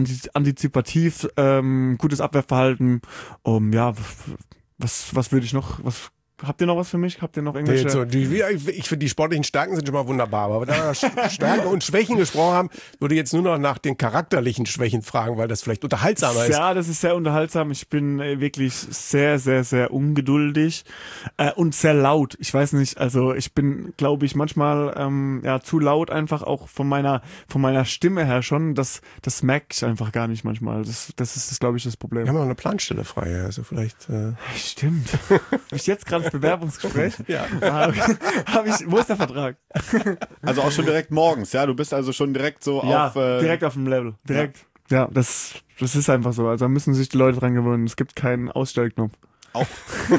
antizipativ ähm, gutes Abwehrverhalten. Um, ja, was was würde ich noch? Was Habt ihr noch was für mich? Habt ihr noch Nee, irgendwelche... so, die, ich finde, die sportlichen Stärken sind schon mal wunderbar. Aber da wir Stärken und Schwächen gesprochen haben, würde ich jetzt nur noch nach den charakterlichen Schwächen fragen, weil das vielleicht unterhaltsamer ist. Ja, das ist sehr unterhaltsam. Ich bin äh, wirklich sehr, sehr, sehr ungeduldig äh, und sehr laut. Ich weiß nicht, also ich bin, glaube ich, manchmal ähm, ja zu laut einfach auch von meiner von meiner Stimme her schon. Das das merke ich einfach gar nicht manchmal. Das, das ist, glaube ich, das Problem. Wir haben noch eine Planstelle frei, also vielleicht... Äh Stimmt. Habe ich jetzt gerade das Bewerbungsgespräch? ja. Ah, okay. Hab ich, wo ist der Vertrag? Also auch schon direkt morgens, ja? Du bist also schon direkt so Ja, auf... Äh, direkt auf dem Level. Direkt. Ja, ja das, das ist einfach so. Also da müssen sich die Leute dran gewöhnen. Es gibt keinen Ausstellknopf. Auch,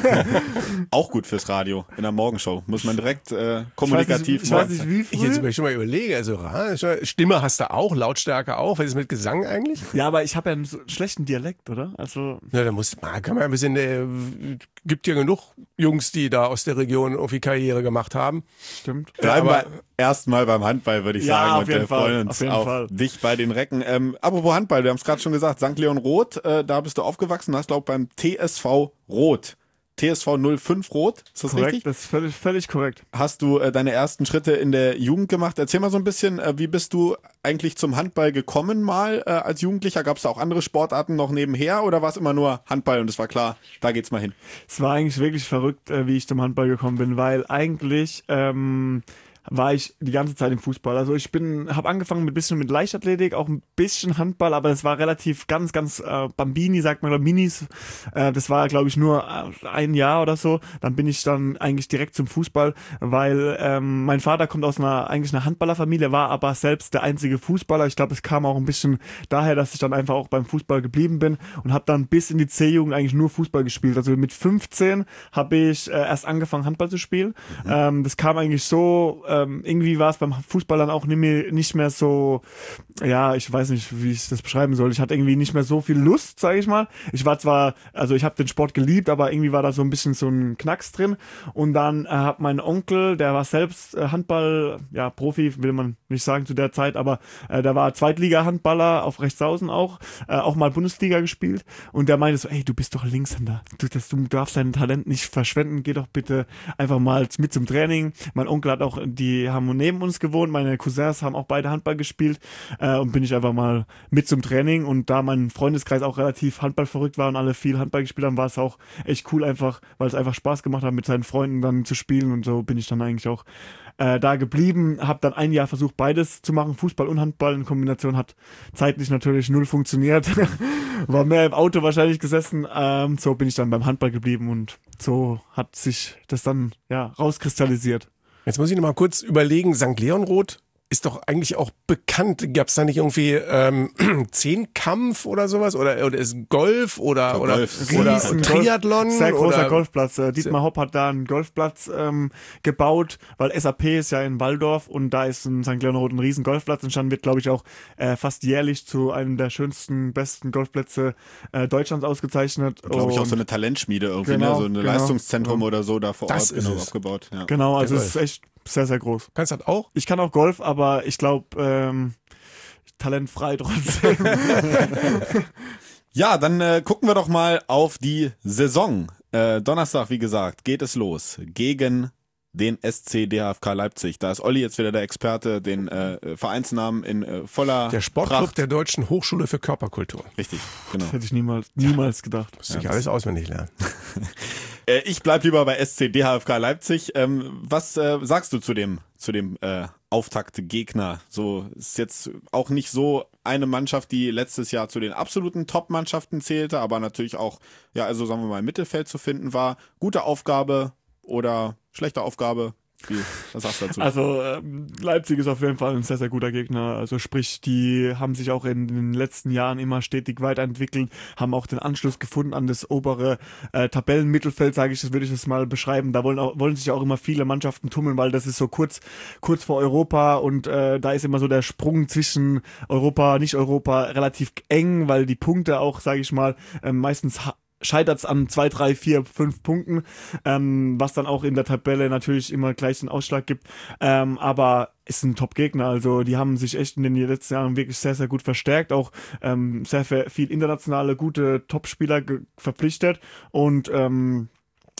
auch gut fürs Radio in der Morgenshow. Muss man direkt äh, kommunikativ Ich weiß nicht, ich weiß nicht wie Ich jetzt früh. schon mal überlege, also Stimme hast du auch, Lautstärke auch, was ist mit Gesang eigentlich? Ja, aber ich habe ja einen so schlechten Dialekt, oder? Also Ja, da muss man, kann man ein bisschen, äh, gibt ja genug Jungs, die da aus der Region irgendwie Karriere gemacht haben. stimmt. Bleiben aber- wir erstmal beim Handball, würde ich Ja, sagen. auf und jeden äh, Fall, freuen auf uns jeden auf Fall. dich bei den Recken. Ähm, apropos Handball, wir haben es gerade schon gesagt, Sankt Leon Roth, äh, da bist du aufgewachsen, hast glaube beim T S V Roth. T S V null fünf Roth, ist das Korrekt, richtig? das ist völlig, völlig korrekt. Hast du äh, deine ersten Schritte in der Jugend gemacht? Erzähl mal so ein bisschen, äh, wie bist du eigentlich zum Handball gekommen mal äh, als Jugendlicher? Gab es da auch andere Sportarten noch nebenher oder war es immer nur Handball und es war klar, da geht's mal hin? Es war eigentlich wirklich verrückt, äh, wie ich zum Handball gekommen bin, weil eigentlich ähm, war ich die ganze Zeit im Fußball. Also ich bin, habe angefangen mit bisschen mit Leichtathletik, auch ein bisschen Handball, aber es war relativ ganz, ganz äh, Bambini, sagt man, oder Minis. Äh, das war, glaube ich, nur äh, ein Jahr oder so. Dann bin ich dann eigentlich direkt zum Fußball, weil ähm, mein Vater kommt aus einer eigentlich einer Handballerfamilie, war aber selbst der einzige Fußballer. Ich glaube, es kam auch ein bisschen daher, dass ich dann einfach auch beim Fußball geblieben bin und habe dann bis in die C-Jugend eigentlich nur Fußball gespielt. Also mit fünfzehn habe ich äh, erst angefangen, Handball zu spielen. Mhm. Ähm, das kam eigentlich so, äh, irgendwie war es beim Fußball dann auch nicht mehr, nicht mehr so, ja, ich weiß nicht, wie ich das beschreiben soll. Ich hatte irgendwie nicht mehr so viel Lust, sage ich mal. Ich war zwar, also ich habe den Sport geliebt, aber irgendwie war da so ein bisschen so ein Knacks drin. Und dann äh, hat mein Onkel, der war selbst äh, Handball, ja, Profi, will man nicht sagen zu der Zeit, aber äh, der war Zweitliga-Handballer auf Rechtshausen auch, äh, auch mal Bundesliga gespielt. Und der meinte so, ey, du bist doch Linkshänder. Du, das, du darfst dein Talent nicht verschwenden. Geh doch bitte einfach mal mit zum Training. Mein Onkel hat auch die Die haben neben uns gewohnt, meine Cousins haben auch beide Handball gespielt äh, und bin ich einfach mal mit zum Training und da mein Freundeskreis auch relativ handballverrückt war und alle viel Handball gespielt haben, war es auch echt cool einfach, weil es einfach Spaß gemacht hat, mit seinen Freunden dann zu spielen und so bin ich dann eigentlich auch äh, da geblieben, habe dann ein Jahr versucht beides zu machen, Fußball und Handball in Kombination, hat zeitlich natürlich null funktioniert, war mehr im Auto wahrscheinlich gesessen, ähm, so bin ich dann beim Handball geblieben und so hat sich das dann ja rauskristallisiert. Jetzt muss ich noch mal kurz überlegen, Sankt Leon Roth ist doch eigentlich auch bekannt. Gab es da nicht irgendwie ähm, Zehnkampf oder sowas? Oder, oder ist Golf oder, Ja, oder, Golf. oder Riesen Triathlon? Sehr großer oder? Golfplatz. Äh, Dietmar Hopp hat da einen Golfplatz ähm, gebaut, weil S A P ist ja in Waldorf und da ist in Sankt Leon Roth ein riesen Golfplatz entstanden, wird, glaube ich, auch äh, fast jährlich zu einem der schönsten, besten Golfplätze äh, Deutschlands ausgezeichnet. Glaube ich auch Und so eine Talentschmiede irgendwie, Genau, ne? So ein genau, Leistungszentrum genau. oder so da vor Das Ort ist genau es. aufgebaut. Ja. Genau, also Der es ist echt sehr, sehr groß. Kannst du das auch? Ich kann auch Golf, aber ich glaube, ähm, talentfrei trotzdem. Ja, dann äh, gucken wir doch mal auf die Saison. Äh, Donnerstag, wie gesagt, geht es los gegen den S C D H F K Leipzig. Da ist Olli jetzt wieder der Experte, den äh, Vereinsnamen in äh, voller Der Sportclub Pracht. der Deutschen Hochschule für Körperkultur. Richtig, genau. Das hätte ich niemals, niemals gedacht. Muss ich alles auswendig lernen. Äh, ich bleib lieber bei S C D H F K Leipzig. Ähm, was äh, sagst du zu dem, zu dem äh, Auftaktgegner? So ist jetzt auch nicht so eine Mannschaft, die letztes Jahr zu den absoluten Top-Mannschaften zählte, aber natürlich auch, ja, also sagen wir mal, im Mittelfeld zu finden war. Gute Aufgabe oder schlechte Aufgabe? Wie, was sagst du dazu? Also ähm, Leipzig ist auf jeden Fall ein sehr, sehr guter Gegner. Also sprich, die haben sich auch in den letzten Jahren immer stetig weiterentwickelt, haben auch den Anschluss gefunden an das obere äh, Tabellenmittelfeld, sage ich, das würde ich das mal beschreiben. Da wollen, auch, wollen sich auch immer viele Mannschaften tummeln, weil das ist so kurz kurz vor Europa und äh, da ist immer so der Sprung zwischen Europa, nicht Europa relativ eng, weil die Punkte auch, sage ich mal, äh, meistens ha- scheitert es an zwei, drei, vier, fünf Punkten, ähm, was dann auch in der Tabelle natürlich immer gleich den Ausschlag gibt. Ähm, aber ist ein Top-Gegner, also die haben sich echt in den letzten Jahren wirklich sehr, sehr gut verstärkt, auch ähm, sehr viel internationale, gute Top-Spieler ge- verpflichtet und ähm,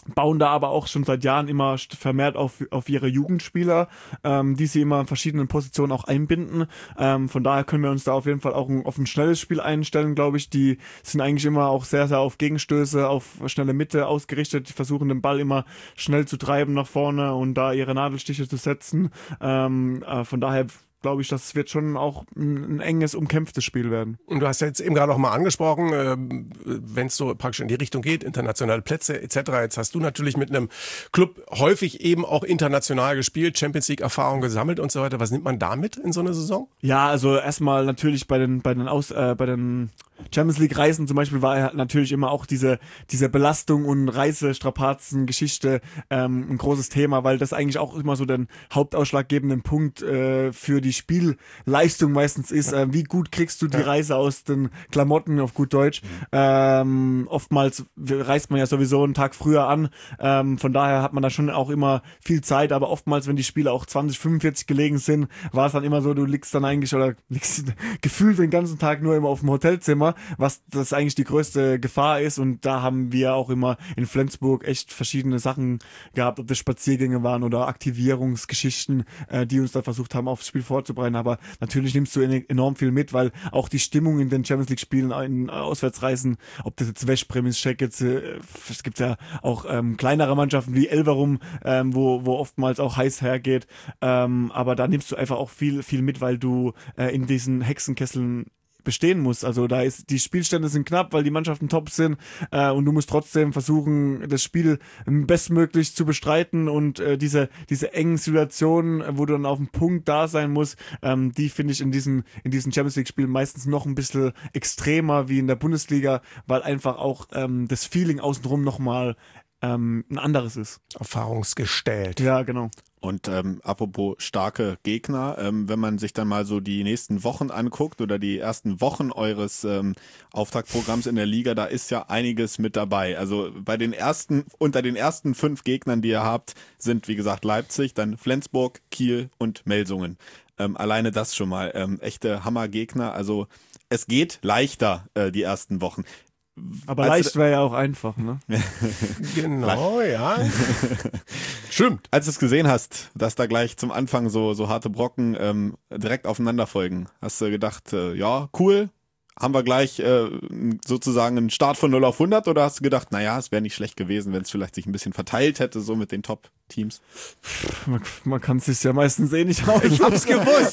bauen da aber auch schon seit Jahren immer vermehrt auf, auf ihre Jugendspieler, ähm, die sie immer in verschiedenen Positionen auch einbinden. Ähm, von daher können wir uns da auf jeden Fall auch ein, auf ein schnelles Spiel einstellen, glaube ich. Die sind eigentlich immer auch sehr, sehr auf Gegenstöße, auf schnelle Mitte ausgerichtet. Die versuchen den Ball immer schnell zu treiben nach vorne und da ihre Nadelstiche zu setzen. Ähm, äh, von daher glaube ich, das wird schon auch ein, ein enges, umkämpftes Spiel werden. Und du hast ja jetzt eben gerade auch mal angesprochen, äh, wenn es so praktisch in die Richtung geht, internationale Plätze et cetera. Jetzt hast du natürlich mit einem Club häufig eben auch international gespielt, Champions League-Erfahrung gesammelt und so weiter. Was nimmt man da mit in so eine Saison? Ja, also erstmal natürlich bei den bei den Aus äh, bei den Champions League Reisen zum Beispiel war halt natürlich immer auch diese diese Belastung und Reisestrapazen Geschichte ähm, ein großes Thema, weil das eigentlich auch immer so den hauptausschlaggebenden Punkt äh, für die Spielleistung meistens ist. Äh, wie gut kriegst du die Reise aus den Klamotten auf gut Deutsch? Mhm. Ähm, oftmals reist man ja sowieso einen Tag früher an, ähm, von daher hat man da schon auch immer viel Zeit, aber oftmals, wenn die Spiele auch zwanzig, fünfundvierzig gelegen sind, war es dann immer so, du liegst dann eigentlich oder liegst gefühlt den ganzen Tag nur immer auf dem Hotelzimmer, was das eigentlich die größte Gefahr ist, und da haben wir auch immer in Flensburg echt verschiedene Sachen gehabt, ob das Spaziergänge waren oder Aktivierungsgeschichten, äh, die uns da versucht haben, aufs Spiel vorzubereiten, aber natürlich nimmst du enorm viel mit, weil auch die Stimmung in den Champions League Spielen, in Auswärtsreisen, ob das jetzt Westbrem ist, Scheketz, äh, es gibt ja auch ähm, kleinere Mannschaften wie Elverum, ähm, wo, wo oftmals auch heiß hergeht, ähm, aber da nimmst du einfach auch viel, viel mit, weil du äh, in diesen Hexenkesseln bestehen muss. Also da ist, die Spielstände sind knapp, weil die Mannschaften top sind, äh, und du musst trotzdem versuchen, das Spiel bestmöglich zu bestreiten, und äh, diese diese engen Situationen, wo du dann auf dem Punkt da sein musst, ähm, die finde ich in diesen in diesen Champions League Spielen meistens noch ein bisschen extremer wie in der Bundesliga, weil einfach auch ähm, das Feeling außenrum nochmal ähm, ein anderes ist. Erfahrungsgestellt. Ja, genau. Und ähm, apropos starke Gegner, ähm, wenn man sich dann mal so die nächsten Wochen anguckt oder die ersten Wochen eures ähm, Auftaktprogramms in der Liga, da ist ja einiges mit dabei. Also bei den ersten, unter den ersten fünf Gegnern, die ihr habt, sind wie gesagt Leipzig, dann Flensburg, Kiel und Melsungen. Ähm, alleine das schon mal, ähm, echte Hammergegner. Also es geht leichter, äh, die ersten Wochen. Aber Als leicht wäre ja auch einfach, ne? Genau, ja. Stimmt. Als du es gesehen hast, dass da gleich zum Anfang so, so harte Brocken ähm, direkt aufeinander folgen, hast du gedacht, äh, ja, cool, haben wir gleich äh, sozusagen einen Start von null auf hundert, oder hast du gedacht, naja, es wäre nicht schlecht gewesen, wenn es vielleicht sich ein bisschen verteilt hätte, so mit den Top-Teams? Man, man kann es sich ja meistens eh nicht aus. Ich hab's gewusst.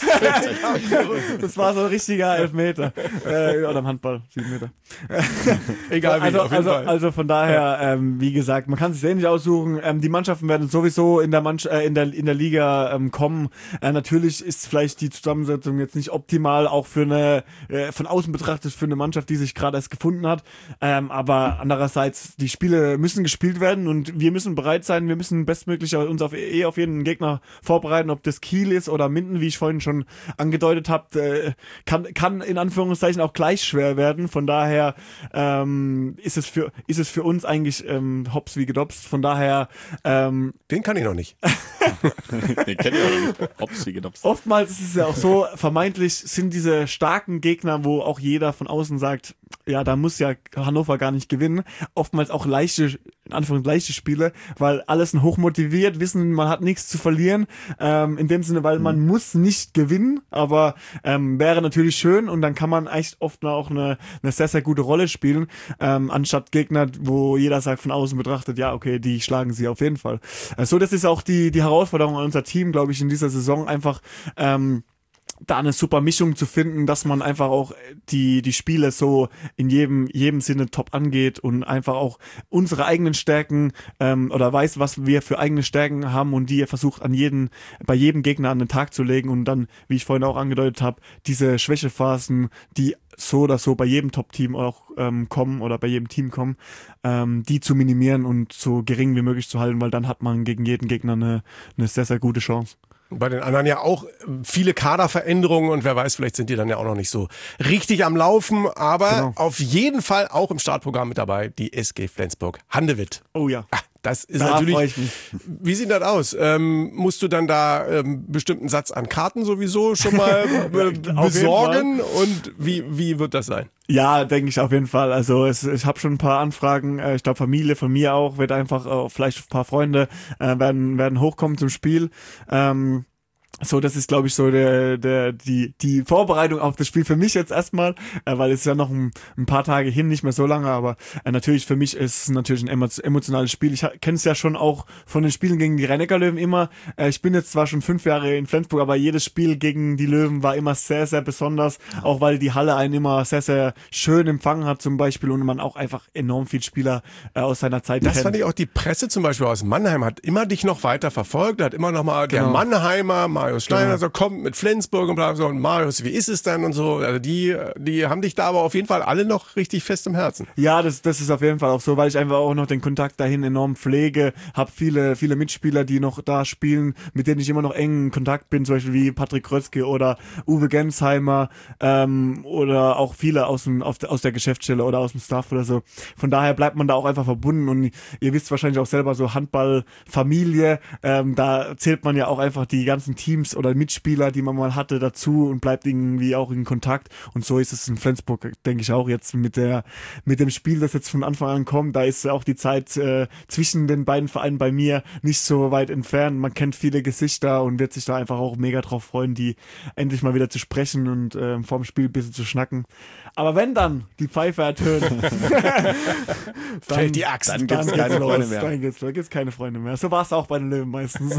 Das war so ein richtiger Elfmeter. Äh, oder im Handball, sieben Meter. Egal wie, also, auf jeden also, Fall. also von daher, ähm, wie gesagt, man kann es sich eh nicht aussuchen. Ähm, die Mannschaften werden sowieso in der, Mannschaft, äh, in der, in der Liga ähm, kommen. Äh, natürlich ist vielleicht die Zusammensetzung jetzt nicht optimal, auch für eine, äh, von außen betrachtet, für eine Mannschaft, die sich gerade erst gefunden hat. Ähm, aber andererseits, die Spiele müssen gespielt werden und wir müssen bereit sein, wir müssen bestmöglich uns auf, eh auf jeden Gegner vorbereiten, ob das Kiel ist oder Minden, wie ich vorhin schon angedeutet habe, äh, kann, kann in Anführungszeichen auch gleich schwer werden. Von daher ähm, ist es für ist es für uns eigentlich ähm, hops wie gedopst. Von daher ähm, Den kann ich noch nicht. Den kenn ich auch nicht. Hops wie gedopst. Oftmals ist es ja auch so, vermeintlich sind diese starken Gegner, wo auch jeder von außen sagt, ja, da muss ja Hannover gar nicht gewinnen. Oftmals auch leichte, in Anführungszeichen leichte Spiele, weil alle sind hochmotiviert, wissen, man hat nichts zu verlieren. Ähm, in dem Sinne, weil man mhm. muss nicht gewinnen, aber ähm, wäre natürlich schön, und dann kann man echt oft auch eine, eine sehr, sehr gute Rolle spielen, ähm, anstatt Gegner, wo jeder sagt, von außen betrachtet, ja, okay, die schlagen sie auf jeden Fall. Äh, so, das ist auch die, die Herausforderung an unser Team, glaube ich, in dieser Saison, einfach ähm, da eine super Mischung zu finden, dass man einfach auch die die Spiele so in jedem jedem Sinne top angeht und einfach auch unsere eigenen Stärken ähm, oder weiß, was wir für eigene Stärken haben, und die versucht an jeden bei jedem Gegner an den Tag zu legen, und dann, wie ich vorhin auch angedeutet habe, diese Schwächephasen, die so oder so bei jedem Top-Team auch ähm, kommen oder bei jedem Team kommen, ähm, die zu minimieren und so gering wie möglich zu halten, weil dann hat man gegen jeden Gegner eine eine sehr, sehr gute Chance. Bei den anderen ja auch viele Kaderveränderungen, und wer weiß, vielleicht sind die dann ja auch noch nicht so richtig am Laufen, aber Genau. auf jeden Fall auch im Startprogramm mit dabei die S G Flensburg Handewitt. Oh ja. Ah, Das ist Da natürlich. freu ich mich. Wie sieht das aus? Ähm, musst du dann da ähm, bestimmten Satz an Karten sowieso schon mal äh, Auf besorgen? Und wie, wie wird das sein? Ja, denke ich auf jeden Fall. Also es, ich habe schon ein paar Anfragen. Äh, Ich glaube, Familie von mir auch wird einfach, äh, vielleicht ein paar Freunde äh, werden werden hochkommen zum Spiel. Ähm, So, das ist, glaube ich, so der, der, die, die Vorbereitung auf das Spiel für mich jetzt erstmal, äh, weil es ist ja noch ein, ein paar Tage hin, nicht mehr so lange, aber äh, natürlich für mich ist es natürlich ein emo- emotionales Spiel. Ich kenne es ja schon auch von den Spielen gegen die Rhein-Neckar Löwen immer. Äh, ich bin jetzt zwar schon fünf Jahre in Flensburg, aber jedes Spiel gegen die Löwen war immer sehr, sehr besonders, auch weil die Halle einen immer sehr, sehr schön empfangen hat zum Beispiel und man auch einfach enorm viel Spieler äh, aus seiner Zeit Das kennt. fand ich auch, die Presse zum Beispiel aus Mannheim hat immer dich noch weiter verfolgt, hat immer noch mal der Genau. Mannheimer, Marius Steiner, Genau. so kommt mit Flensburg und bla, so, und Marius, wie ist es denn und so. Also die, die haben dich da aber auf jeden Fall alle noch richtig fest im Herzen. Ja, das, das ist auf jeden Fall auch so, weil ich einfach auch noch den Kontakt dahin enorm pflege, habe viele, viele Mitspieler, die noch da spielen, mit denen ich immer noch eng in Kontakt bin, zum Beispiel wie Patrick Krötzke oder Uwe Gensheimer ähm, oder auch viele aus, dem, auf, aus der Geschäftsstelle oder aus dem Staff oder so. Von daher bleibt man da auch einfach verbunden und ihr wisst wahrscheinlich auch selber so Handballfamilie, ähm, da zählt man ja auch einfach die ganzen Teams oder Mitspieler, die man mal hatte, dazu und bleibt irgendwie auch in Kontakt. Und so ist es in Flensburg, denke ich auch jetzt mit der mit dem Spiel, das jetzt von Anfang an kommt. Da ist auch die Zeit äh, zwischen den beiden Vereinen bei mir nicht so weit entfernt. Man kennt viele Gesichter und wird sich da einfach auch mega drauf freuen, die endlich mal wieder zu sprechen und äh, vorm Spiel ein bisschen zu schnacken. Aber wenn dann die Pfeife ertönt, dann, Fällt die Axt. Dann dann gibt's geht's keine los. Freunde mehr. Dann geht's los. Gibt's keine Freunde mehr. So war es auch bei den Löwen meistens.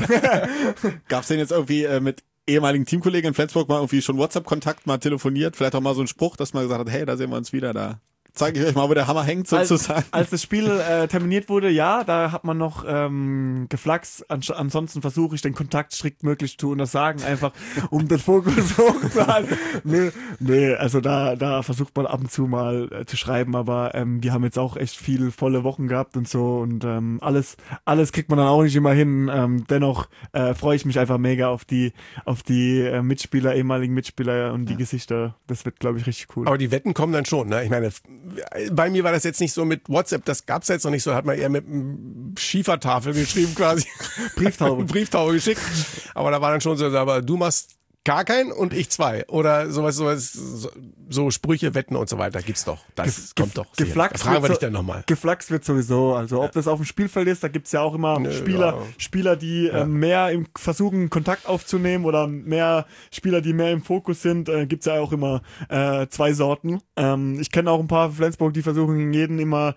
Gab's denn jetzt irgendwie äh, mit ehemaligen Teamkollegen in Flensburg mal irgendwie schon WhatsApp-Kontakt, mal telefoniert, vielleicht auch mal so ein Spruch, dass man gesagt hat, hey, da sehen wir uns wieder, da zeige ich euch mal, wo der Hammer hängt sozusagen. Als, als das Spiel äh, terminiert wurde, ja, da hat man noch ähm, geflaxt. Ans- ansonsten versuche ich den Kontakt strikt möglich zu untersagen, einfach um den Fokus hochzuhalten. Nee, nee, also da, da versucht man ab und zu mal äh, zu schreiben, aber ähm, wir haben jetzt auch echt viel volle Wochen gehabt und so und ähm, alles, alles kriegt man dann auch nicht immer hin. Ähm, dennoch äh, freue ich mich einfach mega auf die, auf die äh, Mitspieler, ehemaligen Mitspieler und die Gesichter. Das wird, glaube ich, richtig cool. Aber die Wetten kommen dann schon, ne? Ich meine, bei mir war das jetzt nicht so mit WhatsApp, das gab's jetzt noch nicht so, hat man eher mit einem Schiefertafel geschrieben quasi. Brieftaube. Brieftaube geschickt. Aber da war dann schon so, aber du machst gar keinen und ich zwei. Oder sowas, sowas, so, so Sprüche, Wetten und so weiter gibt's doch. Das Ge- kommt doch. Geflaxt Da fragen wir wird dich so- dann nochmal. Geflaxt wird sowieso. Also ob das auf dem Spielfeld ist, da gibt's ja auch immer Nö, Spieler, ja. Spieler, die äh, mehr im versuchen, Kontakt aufzunehmen oder mehr Spieler, die mehr im Fokus sind, äh, gibt's ja auch immer äh, zwei Sorten. Ähm, ich kenne auch ein paar Flensburg, die versuchen jeden immer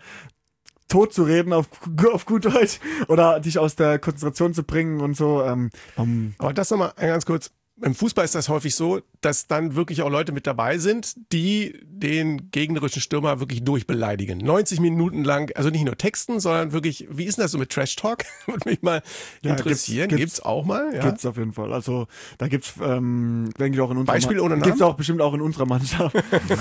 tot zu reden auf, auf gut Deutsch oder dich aus der Konzentration zu bringen und so. Ähm, um, Aber das nochmal ganz kurz. Im Fußball ist das häufig so, dass dann wirklich auch Leute mit dabei sind, die den gegnerischen Stürmer wirklich durchbeleidigen. neunzig Minuten lang, also nicht nur texten, sondern wirklich, wie ist denn das so mit Trash Talk? Würde mich mal Ja, interessieren. gibt's- Gibt's, auch mal? Ja. Gibt's auf jeden Fall. Also da gibt's, ähm, denke ich auch in unserer Beispiel ohne Namen? Gibt's auch bestimmt auch in unserer Mannschaft.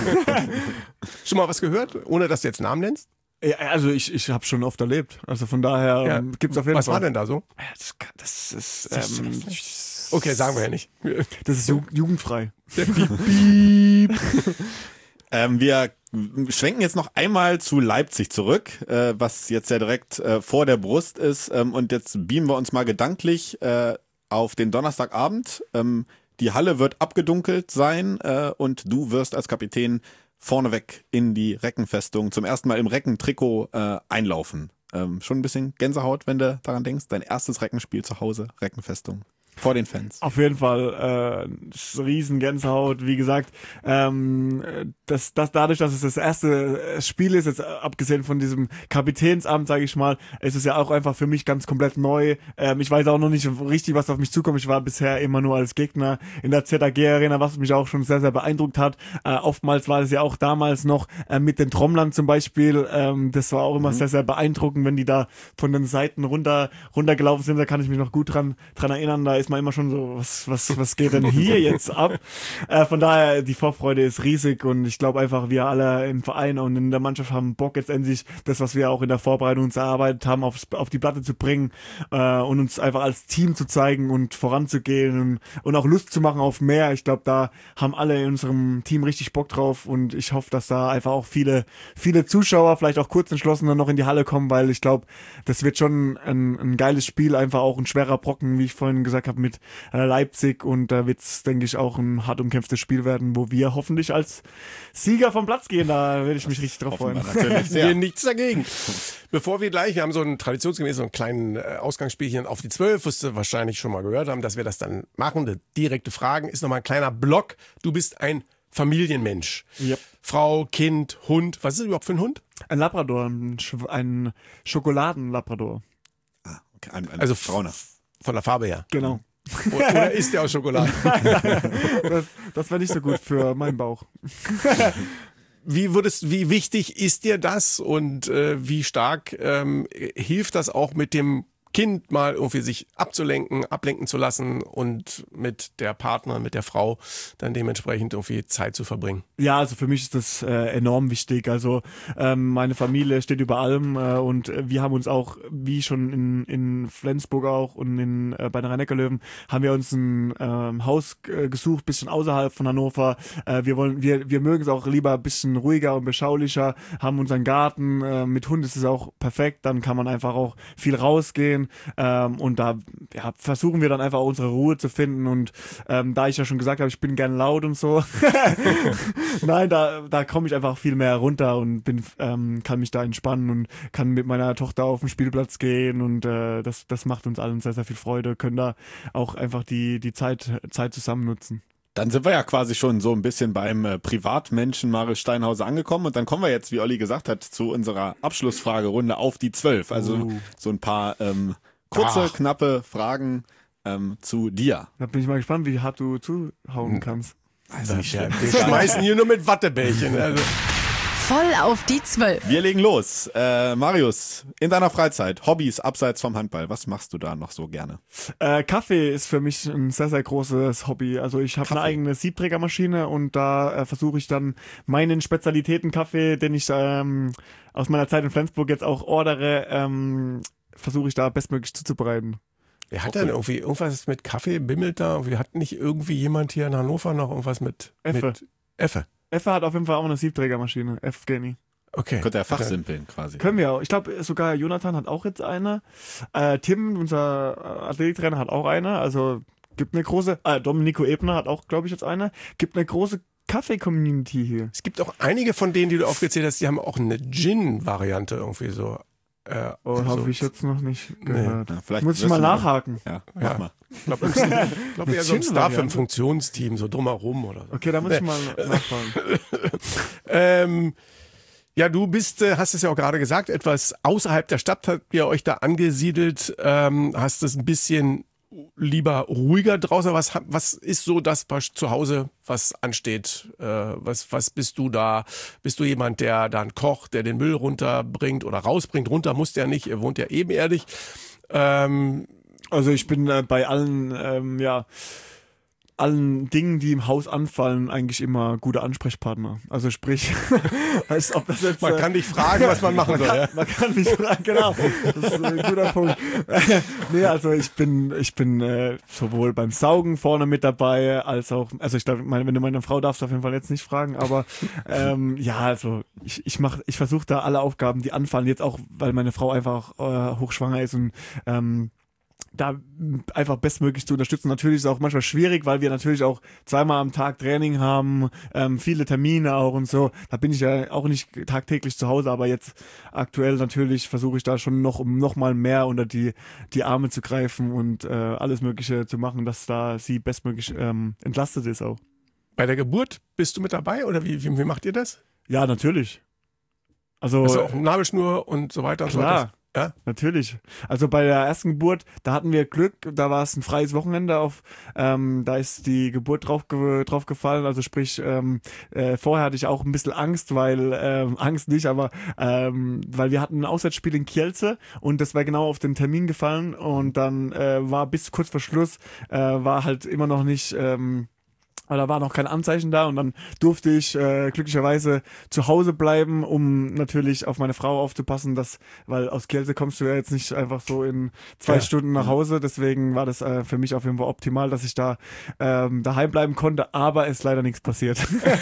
Schon mal was gehört, ohne dass du jetzt Namen nennst? Ja, also ich, ich habe schon oft erlebt. Also von daher Ja. ähm, gibt's auf jeden Was Fall. war denn da so? Ja, Das, das ist, Das ist ähm, Okay, sagen wir ja nicht. das ist ju jugendfrei. Ähm, wir schwenken jetzt noch einmal zu Leipzig zurück, äh, was jetzt ja direkt äh, vor der Brust ist. Ähm, und jetzt beamen wir uns mal gedanklich äh, auf den Donnerstagabend. Ähm, die Halle wird abgedunkelt sein äh, und du wirst als Kapitän vorneweg in die Reckenfestung zum ersten Mal im Reckentrikot äh, einlaufen. Ähm, schon ein bisschen Gänsehaut, wenn du daran denkst. Dein erstes Reckenspiel zu Hause, Reckenfestung. Vor den Fans. Auf jeden Fall äh, riesen Gänsehaut. Wie gesagt, ähm, das, das dadurch, dass es das erste Spiel ist, jetzt abgesehen von diesem Kapitänsamt, sage ich mal, ist es ja auch einfach für mich ganz komplett neu. Ähm, ich weiß auch noch nicht richtig, was auf mich zukommt. Ich war bisher immer nur als Gegner in der Z A G-Arena, was mich auch schon sehr, sehr beeindruckt hat. Äh, oftmals war es ja auch damals noch äh, mit den Trommlern zum Beispiel. Ähm, das war auch immer mhm. sehr, sehr beeindruckend, wenn die da von den Seiten runter runtergelaufen sind. Da kann ich mich noch gut dran, dran erinnern. Da ist ist man immer schon so, was, was, was geht denn hier jetzt ab? Äh, von daher, die Vorfreude ist riesig und ich glaube einfach, wir alle im Verein und in der Mannschaft haben Bock jetzt endlich, das, was wir auch in der Vorbereitung uns erarbeitet haben, aufs, auf die Platte zu bringen äh, und uns einfach als Team zu zeigen und voranzugehen und, und auch Lust zu machen auf mehr. Ich glaube, da haben alle in unserem Team richtig Bock drauf und ich hoffe, dass da einfach auch viele, viele Zuschauer vielleicht auch kurz entschlossen dann noch in die Halle kommen, weil ich glaube, das wird schon ein, ein geiles Spiel, einfach auch ein schwerer Brocken, wie ich vorhin gesagt habe, mit äh, Leipzig und da wird es, denke ich, auch ein hart umkämpftes Spiel werden, wo wir hoffentlich als Sieger vom Platz gehen. Da werde ich mich richtig drauf freuen. Natürlich sehr. Nichts dagegen. Bevor wir gleich, wir haben so ein traditionsgemäß so einen kleinen äh, Ausgangsspielchen auf die zwölf, wirst du wahrscheinlich schon mal gehört haben, dass wir das dann machen. Die direkte Fragen ist nochmal ein kleiner Block. Du bist ein Familienmensch. Yep. Frau, Kind, Hund. Was ist das überhaupt für ein Hund? Ein Labrador, ein, Sch- ein Schokoladen-Labrador. Ah, okay. Ein, ein Also brauner. Von der Farbe her. Genau. Oder, oder ist der aus Schokolade? Das, das wäre nicht so gut für meinen Bauch. Wie würdest, wie wichtig ist dir das und äh, wie stark ähm, hilft das auch mit dem Kind mal irgendwie sich abzulenken, ablenken zu lassen und mit der Partner, mit der Frau dann dementsprechend irgendwie Zeit zu verbringen? Ja, also für mich ist das äh, enorm wichtig. Also ähm, meine Familie steht über allem äh, und wir haben uns auch, wie schon in, in Flensburg auch und in, äh, bei den Rhein-Neckar-Löwen, haben wir uns ein ähm, Haus äh, gesucht, bisschen außerhalb von Hannover. Äh, wir wollen, wir, wir mögen es auch lieber ein bisschen ruhiger und beschaulicher, haben unseren Garten. Äh, mit Hund ist es auch perfekt, dann kann man einfach auch viel rausgehen. Ähm, und da ja, versuchen wir dann einfach auch unsere Ruhe zu finden und ähm, da ich ja schon gesagt habe, ich bin gern laut und so, nein, da, da komme ich einfach viel mehr runter und bin, ähm, kann mich da entspannen und kann mit meiner Tochter auf den Spielplatz gehen und äh, das, das macht uns allen sehr, sehr viel Freude, können da auch einfach die, die Zeit, Zeit zusammen nutzen. Dann sind wir ja quasi schon so ein bisschen beim äh, Privatmenschen Marius Steinhauser angekommen und dann kommen wir jetzt, wie Olli gesagt hat, zu unserer Abschlussfragerunde auf die zwölf. Also Uh. so ein paar ähm, kurze, Ach. knappe Fragen ähm, zu dir. Da bin ich mal gespannt, wie hart du zuhauen kannst. Also nicht schlimm. Wir schmeißen hier nur mit Wattebällchen. Also. Voll auf die Zwölf. Wir legen los. Äh, Marius, in deiner Freizeit, Hobbys abseits vom Handball, was machst du da noch so gerne? Äh, Kaffee ist für mich ein sehr, sehr großes Hobby. Also ich habe eine eigene Siebträgermaschine und da äh, versuche ich dann meinen Spezialitäten-Kaffee, den ich ähm, aus meiner Zeit in Flensburg jetzt auch ordere, ähm, versuche ich da bestmöglich zuzubereiten. Wer hat denn irgendwie irgendwas mit Kaffee, bimmelt da? Wir hatten nicht irgendwie jemand hier in Hannover noch irgendwas mit Effe. Mit Effe. Effe hat auf jeden Fall auch eine Siebträgermaschine. F-Geni. Okay. Könnte er fachsimpeln quasi. Können wir auch. Ich glaube, sogar Jonathan hat auch jetzt eine. Äh, Tim, unser Athletiktrainer, hat auch eine. Also gibt eine große. Äh, Domenico Ebner hat auch, glaube ich, jetzt eine. Gibt eine große Kaffee-Community hier. Es gibt auch einige von denen, die du aufgezählt hast, die haben auch eine Gin-Variante irgendwie so. Äh, Oh, so. habe ich jetzt noch nicht gehört. Ja, vielleicht Muss ich wirst mal du noch- nachhaken. Ja, mach Ja. mal. Ich glaube, glaub, eher so ein Staff im Funktionsteam, so drumherum oder so. Okay, da muss ich mal nachfragen. Ähm, ja, du bist, äh, hast es ja auch gerade gesagt, etwas außerhalb der Stadt habt ihr euch da angesiedelt, ähm, hast es ein bisschen lieber ruhiger draußen. Was, hab- was ist so das was zu Hause, was ansteht? Äh, was, was bist du da? Bist du jemand, der dann kocht, der den Müll runterbringt oder rausbringt? Runter muss der nicht, ihr wohnt ja ebenerdig. Ähm, Also ich bin äh, bei allen, ähm, ja, allen Dingen, die im Haus anfallen, eigentlich immer guter Ansprechpartner. Also sprich, als ob das jetzt... man äh, kann dich fragen, was man machen Man soll. kann, Ja? man kann mich fragen, genau. Das ist ein guter Punkt. Nee, also ich bin, ich bin äh, sowohl beim Saugen vorne mit dabei, als auch, also ich glaube, meine, wenn du meine Frau darfst, auf jeden Fall jetzt nicht fragen, aber ähm, ja, also ich, ich mach, ich versuche da alle Aufgaben, die anfallen, jetzt auch, weil meine Frau einfach äh, hochschwanger ist und ähm, da einfach bestmöglich zu unterstützen. Natürlich ist es auch manchmal schwierig, weil wir natürlich auch zweimal am Tag Training haben, ähm, viele Termine auch und so. Da bin ich ja auch nicht tagtäglich zu Hause, aber jetzt aktuell natürlich versuche ich da schon noch, um noch mal mehr unter die, die Arme zu greifen und äh, alles Mögliche zu machen, dass da sie bestmöglich ähm, entlastet ist auch. Bei der Geburt bist du mit dabei oder wie, wie, wie macht ihr das? Ja, natürlich. Also Hast du auch Nabelschnur und so weiter und so klar. weiter? Ja? Natürlich. Also bei der ersten Geburt, da hatten wir Glück, da war es ein freies Wochenende auf, ähm, da ist die Geburt drauf, drauf gefallen, also sprich, ähm, äh, vorher hatte ich auch ein bisschen Angst, weil, ähm, Angst nicht, aber ähm, weil wir hatten ein Auswärtsspiel in Kielce und das war genau auf den Termin gefallen und dann äh, war bis kurz vor Schluss, äh, war halt immer noch nicht, ähm, aber da war noch kein Anzeichen da und dann durfte ich äh, glücklicherweise zu Hause bleiben, um natürlich auf meine Frau aufzupassen, dass, weil aus Kielce kommst du ja jetzt nicht einfach so in zwei Ja. Stunden nach Hause, deswegen war das äh, für mich auf jeden Fall optimal, dass ich da ähm, daheim bleiben konnte, aber ist leider nichts passiert.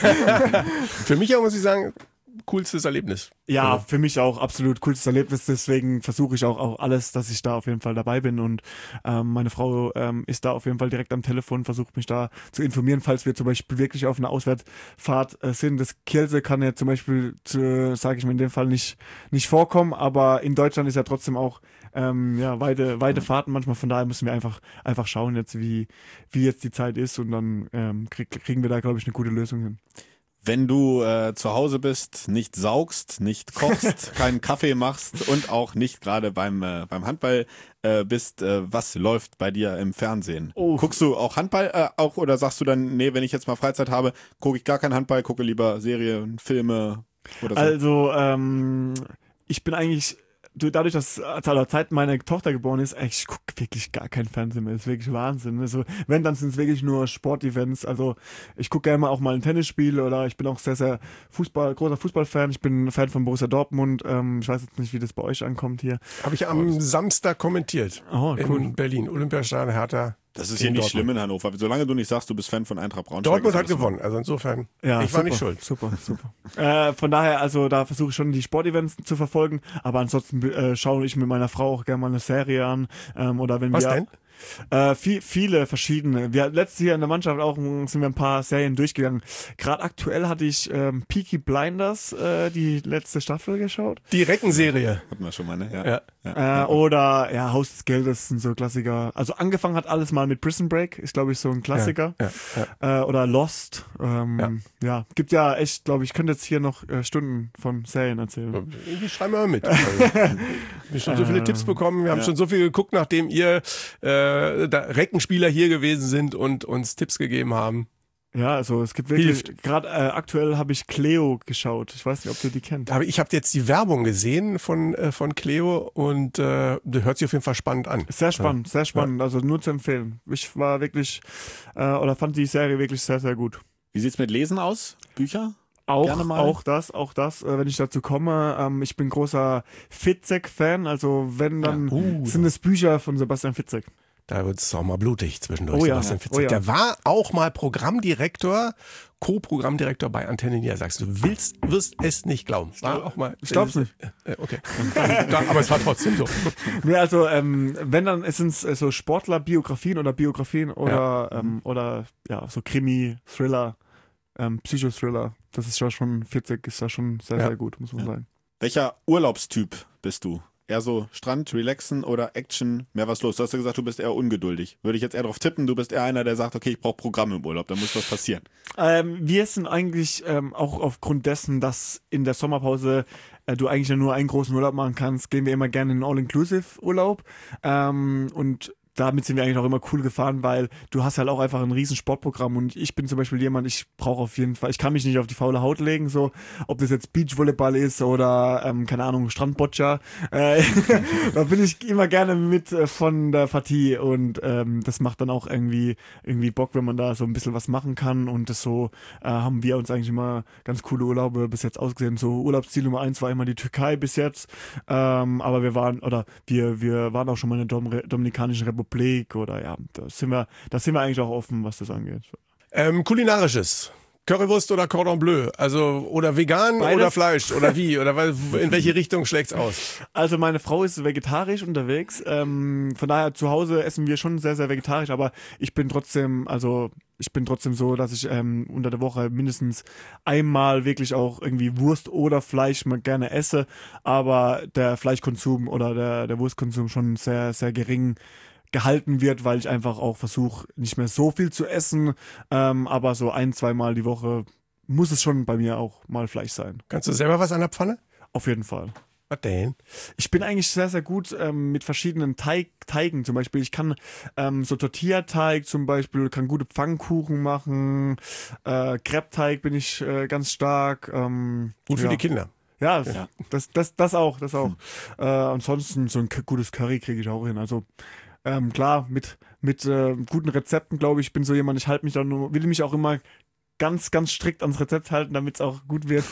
Für mich auch, muss ich sagen, coolstes Erlebnis. Ja, für mich auch absolut cooles Erlebnis, deswegen versuche ich auch, auch alles, dass ich da auf jeden Fall dabei bin und ähm, meine Frau ähm, ist da auf jeden Fall direkt am Telefon, versucht mich da zu informieren, falls wir zum Beispiel wirklich auf einer Auswärtsfahrt äh, sind. Das Kielce kann ja zum Beispiel, sage ich mir in dem Fall, nicht, nicht vorkommen, aber in Deutschland ist ja trotzdem auch ähm, ja, weite, weite Fahrten manchmal, von daher müssen wir einfach, einfach schauen jetzt, wie, wie jetzt die Zeit ist und dann ähm, krieg, kriegen wir da, glaube ich, eine gute Lösung hin. Wenn du äh, zu Hause bist, nicht saugst, nicht kochst, keinen Kaffee machst und auch nicht gerade beim, äh, beim Handball äh, bist, äh, was läuft bei dir im Fernsehen? Oh. Guckst du auch Handball äh, auch oder sagst du dann, nee, wenn ich jetzt mal Freizeit habe, gucke ich gar keinen Handball, gucke lieber Serien, Filme oder so? Also, ähm, ich bin eigentlich, du- dadurch, dass zu aller Zeit meine Tochter geboren ist, ey, ich gucke wirklich gar kein Fernsehen mehr. Das ist wirklich Wahnsinn. Also, wenn, dann sind es wirklich nur Sportevents. Also, ich gucke gerne mal auch mal ein Tennisspiel oder ich bin auch sehr, sehr Fußball, großer Fußballfan. Ich bin Fan von Borussia Dortmund. Ähm, ich weiß jetzt nicht, wie das bei euch ankommt hier. Habe ich am Samstag kommentiert. Oh, cool. In Berlin. Olympiastadion Hertha. Das ist in hier nicht Dortmund. schlimm in Hannover. Solange du nicht sagst, du bist Fan von Eintracht Braunschweig. Dortmund ist hat alles in gewonnen. Also insofern, Ja, ich war super, nicht schuld. Super, super. äh, von daher, also da versuche ich schon die Sportevents zu verfolgen, aber ansonsten äh, schaue ich mit meiner Frau auch gerne mal eine Serie an. Ähm, oder wenn Was wir, denn? Äh, viel, viele verschiedene. Wir letztes Jahr in der Mannschaft auch m, sind wir ein paar Serien durchgegangen. Gerade aktuell hatte ich ähm, Peaky Blinders, äh, die letzte Staffel geschaut. Die Reckenserie. Hatten wir schon mal, ne? Ja. Ja. Ja. Äh, oder ja, Haus des Geldes sind so Klassiker. Also angefangen hat alles mal mit Prison Break, ist glaube ich so ein Klassiker. Ja, ja. Äh, oder Lost. Ähm, ja. ja, gibt ja echt, glaube ich, ich könnte jetzt hier noch äh, Stunden von Serien erzählen. Irgendwie schreiben wir mal mit. Also, wir haben schon so viele Tipps bekommen. Wir haben Ja. schon so viel geguckt, nachdem ihr äh, da Reckenspieler hier gewesen sind und uns Tipps gegeben haben. Ja, also es gibt wirklich, Hilft. gerade äh, aktuell habe ich Cleo geschaut. Ich weiß nicht, ob du die kennt. Aber ich habe jetzt die Werbung gesehen von, äh, von Cleo und äh, das hört sich auf jeden Fall spannend an. Sehr spannend, sehr spannend, also nur zu empfehlen. Ich war wirklich, äh, oder fand die Serie wirklich sehr, sehr gut. Wie sieht's mit Lesen aus? Bücher? Auch, Gerne mal. auch das, auch das, äh, wenn ich dazu komme. Ähm, ich bin großer Fitzek-Fan, also wenn, dann Ja. Uh. sind es Bücher von Sebastian Fitzek. Da wird es auch mal blutig zwischendurch. Oh ja, Sebastian Fitzek. oh ja. Der war auch mal Programmdirektor, Co-Programmdirektor bei Antenne Niedersachsen. Du willst, wirst es nicht glauben. War auch mal. Ich glaub's nicht. Äh, okay. Da, aber es war trotzdem so. Nee, also ähm, wenn dann sind es äh, so Sportler-Biografien oder Biografien oder, ähm, oder ja, so Krimi, Thriller, ähm, Psychothriller. Das ist ja schon, Fitzek ist ja schon sehr, Ja. sehr gut, muss man sagen. Welcher Urlaubstyp bist du? Eher so Strand, Relaxen oder Action, mehr was los? Du hast ja gesagt, du bist eher ungeduldig. Würde ich jetzt eher drauf tippen, du bist eher einer, der sagt, okay, ich brauche Programm im Urlaub, da muss was passieren. Ähm, wir sind eigentlich ähm, auch aufgrund dessen, dass in der Sommerpause äh, du eigentlich ja nur einen großen Urlaub machen kannst, gehen wir immer gerne in einen All-Inclusive-Urlaub. Ähm, und damit sind wir eigentlich auch immer cool gefahren, weil du hast halt auch einfach ein riesen Sportprogramm und ich bin zum Beispiel jemand, ich brauche auf jeden Fall, ich kann mich nicht auf die faule Haut legen, so, ob das jetzt Beachvolleyball ist oder, ähm, keine Ahnung, Strandboccia, äh, da bin ich immer gerne mit äh, von der Partie und ähm, das macht dann auch irgendwie, irgendwie Bock, wenn man da so ein bisschen was machen kann und das so, äh, haben wir uns eigentlich immer ganz coole Urlaube bis jetzt ausgesehen, so Urlaubsziel Nummer eins war immer die Türkei bis jetzt, ähm, aber wir waren, oder wir, wir waren auch schon mal in der Dom- Dominikanischen Republik oder ja, da sind wir, da sind wir eigentlich auch offen, was das angeht. Ähm, kulinarisches. Currywurst oder Cordon Bleu? Also, oder vegan Beides. oder Fleisch? Oder wie? Oder weil- in welche Richtung schlägt's aus? Also meine Frau ist vegetarisch unterwegs, ähm, von daher zu Hause essen wir schon sehr, sehr vegetarisch, aber ich bin trotzdem, also ich bin trotzdem so, dass ich ähm, unter der Woche mindestens einmal wirklich auch irgendwie Wurst oder Fleisch mal gerne esse, aber der Fleischkonsum oder der, der Wurstkonsum schon sehr, sehr gering gehalten wird, weil ich einfach auch versuche, nicht mehr so viel zu essen, ähm, aber so ein, zweimal die Woche muss es schon bei mir auch mal Fleisch sein. Kannst du selber was an der Pfanne? Auf jeden Fall. Was denn? Ich bin eigentlich sehr, sehr gut ähm, mit verschiedenen Teig, Teigen zum Beispiel. Ich kann ähm, so Tortilla-Teig zum Beispiel, kann gute Pfannkuchen machen. Äh, Crepe-Teig bin ich äh, ganz stark. Ähm, Gut für ja. die Kinder. Ja, ja. Das, das, das auch, das auch. Hm. Äh, ansonsten so ein k- gutes Curry kriege ich auch hin. Also ähm, klar, mit, mit äh, guten Rezepten, glaube ich, bin so jemand, ich halte mich da nur, will mich auch immer ganz, ganz strikt ans Rezept halten, damit es auch gut wird.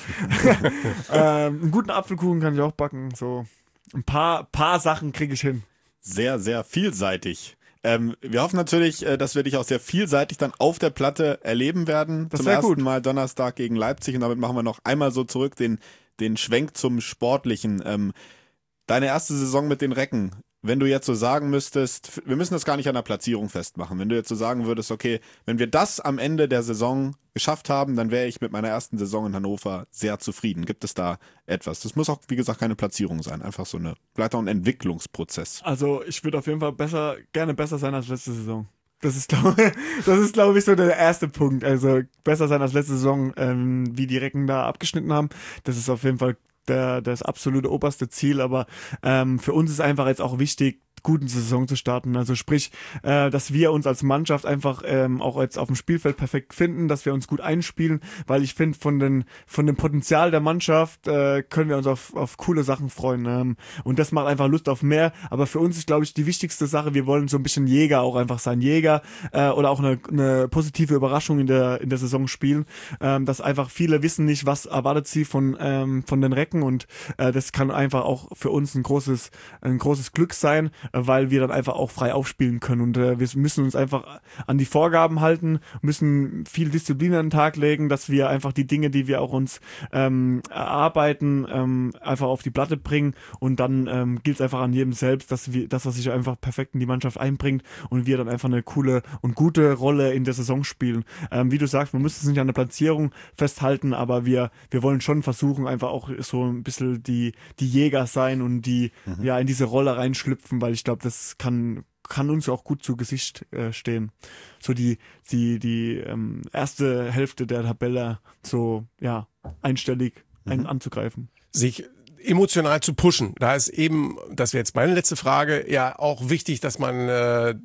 ähm, einen guten Apfelkuchen kann ich auch backen. So ein paar, paar Sachen kriege ich hin. Sehr, sehr vielseitig. Ähm, wir hoffen natürlich, äh, dass wir dich auch sehr vielseitig dann auf der Platte erleben werden. Das Zum wär ersten gut. Mal Donnerstag gegen Leipzig und damit machen wir noch einmal so zurück den, den Schwenk zum Sportlichen. Ähm, deine erste Saison mit den Recken. Wenn du jetzt so sagen müsstest, wir müssen das gar nicht an der Platzierung festmachen, wenn du jetzt so sagen würdest, okay, wenn wir das am Ende der Saison geschafft haben, dann wäre ich mit meiner ersten Saison in Hannover sehr zufrieden. Gibt es da etwas? Das muss auch, wie gesagt, keine Platzierung sein, einfach so eine, vielleicht auch ein Entwicklungsprozess. Also ich würde auf jeden Fall besser, gerne besser sein als letzte Saison. Das ist, glaube das ist, glaube ich, so der erste Punkt. Also besser sein als letzte Saison, ähm, wie die Recken da abgeschnitten haben. Das ist auf jeden Fall der, das absolute oberste Ziel. Aber ähm, für uns ist einfach jetzt auch wichtig, guten Saison zu starten. Also sprich, äh, dass wir uns als Mannschaft einfach ähm, auch jetzt auf dem Spielfeld perfekt finden, dass wir uns gut einspielen, weil ich finde, von den von dem Potenzial der Mannschaft äh, können wir uns auf, auf coole Sachen freuen. Ähm, und das macht einfach Lust auf mehr. Aber für uns ist, glaube ich, die wichtigste Sache, wir wollen so ein bisschen Jäger auch einfach sein. Jäger äh, oder auch eine, eine positive Überraschung in der in der Saison spielen. Ähm, dass einfach viele wissen nicht, was erwartet sie von ähm, von den Recken und äh, das kann einfach auch für uns ein großes ein großes Glück sein, weil wir dann einfach auch frei aufspielen können und äh, wir müssen uns einfach an die Vorgaben halten, müssen viel Disziplin an den Tag legen, dass wir einfach die Dinge, die wir auch uns ähm, erarbeiten, ähm, einfach auf die Platte bringen und dann ähm, gilt es einfach an jedem selbst, dass wir das, was sich einfach perfekt in die Mannschaft einbringt und wir dann einfach eine coole und gute Rolle in der Saison spielen. Ähm, wie du sagst, man müsste es nicht an der Platzierung festhalten, aber wir, wir wollen schon versuchen, einfach auch so ein bisschen die, die Jäger sein und die mhm. ja in diese Rolle reinschlüpfen, weil ich glaube, das kann, kann uns auch gut zu Gesicht äh, stehen. So die, die, die ähm, erste Hälfte der Tabelle so ja einstellig mhm. ein, anzugreifen. Sich emotional zu pushen. Da ist eben, das wäre jetzt meine letzte Frage, ja auch wichtig, dass man äh,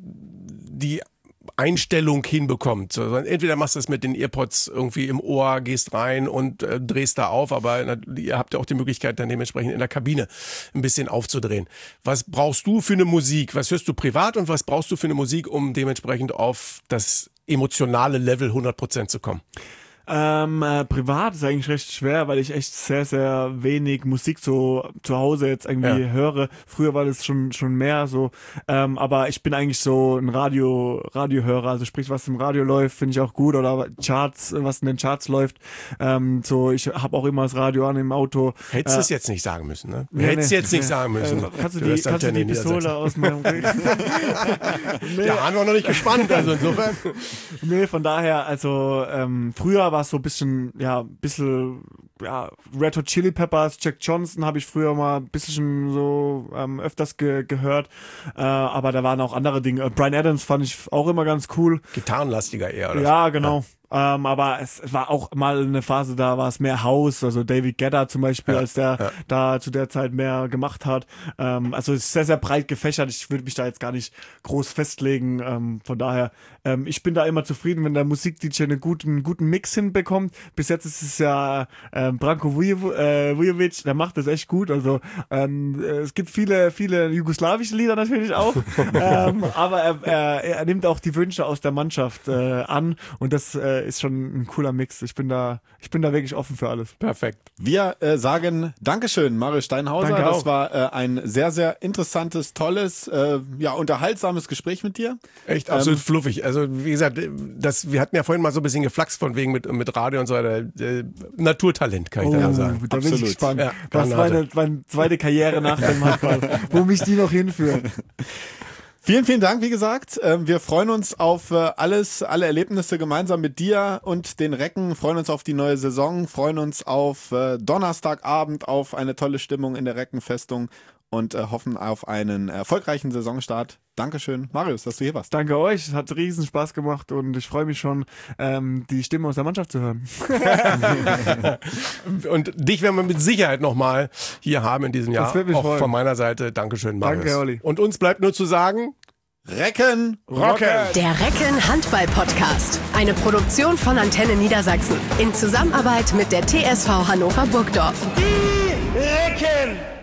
die Einstellung hinbekommt. So, entweder machst du es mit den Earpods irgendwie im Ohr, gehst rein und äh, drehst da auf, aber na, ihr habt ja auch die Möglichkeit, dann dementsprechend in der Kabine ein bisschen aufzudrehen. Was brauchst du für eine Musik? Was hörst du privat und was brauchst du für eine Musik, um dementsprechend auf das emotionale Level hundert Prozent zu kommen? Ähm, äh, privat ist eigentlich recht schwer, weil ich echt sehr, sehr wenig Musik so zu Hause jetzt irgendwie ja. höre. Früher war das schon schon mehr so, ähm, aber ich bin eigentlich so ein Radio Radiohörer, also sprich, was im Radio läuft, finde ich auch gut oder Charts, was in den Charts läuft. Ähm, so, ich habe auch immer das Radio an im Auto. Hättest du äh, es jetzt nicht sagen müssen, ne? Nee, Hättest du nee, jetzt nicht nee. sagen müssen. Äh, kannst du, die, kannst du die Pistole aus meinem nee. Ja, waren wir noch nicht gespannt, also insofern. Nee, von daher, also ähm, früher war es so ein bisschen, ja, ein bisschen, ja, Red Hot Chili Peppers, Jack Johnson habe ich früher mal ein bisschen so ähm, öfters ge- gehört, äh, aber da waren auch andere Dinge. Äh, Bryan Adams fand ich auch immer ganz cool. Gitarrenlastiger eher, oder? Ja, genau. Ja. Ähm, aber es war auch mal eine Phase, da war es mehr House, also David Guetta zum Beispiel, ja, als der ja. da zu der Zeit mehr gemacht hat. Ähm, also es ist sehr, sehr breit gefächert. Ich würde mich da jetzt gar nicht groß festlegen. Ähm, von daher, ähm, ich bin da immer zufrieden, wenn der Musik-D J einen guten, guten Mix hinbekommt. Bis jetzt ist es ja ähm, Branko Vujovic, der macht das echt gut. Also ähm, es gibt viele, viele jugoslawische Lieder natürlich auch, ähm, aber er, er, er nimmt auch die Wünsche aus der Mannschaft äh, an und das äh, ist schon ein cooler Mix. Ich bin da, ich bin da wirklich offen für alles. Perfekt. Wir äh, sagen Dankeschön, Mario Steinhauser. Danke das auch. war äh, ein sehr, sehr interessantes, tolles, äh, ja, unterhaltsames Gespräch mit dir. Echt absolut ähm, fluffig. Also wie gesagt, das, wir hatten ja vorhin mal so ein bisschen geflaxt von wegen mit, mit Radio und so weiter. Äh, Naturtalent, kann ich oh, da sagen. Da bin ich gespannt. Ja, was meine, meine zweite Karriere nach dem Handball, wo mich die noch hinführen. Vielen, vielen Dank, wie gesagt. Wir freuen uns auf alles, alle Erlebnisse gemeinsam mit dir und den Recken, freuen uns auf die neue Saison, freuen uns auf Donnerstagabend, auf eine tolle Stimmung in der Reckenfestung und hoffen auf einen erfolgreichen Saisonstart. Dankeschön, Marius, dass du hier warst. Danke euch, es hat riesen Spaß gemacht und ich freue mich schon, ähm, die Stimme aus der Mannschaft zu hören. Und dich werden wir mit Sicherheit nochmal hier haben in diesem Jahr. Das wird mich Auch freuen. von meiner Seite. Dankeschön, Marius. Danke, Olli. Und uns bleibt nur zu sagen, Recken, Rocken! Der Recken Handball Podcast. Eine Produktion von Antenne Niedersachsen. In Zusammenarbeit mit der T S V Hannover Burgdorf. Die Recken!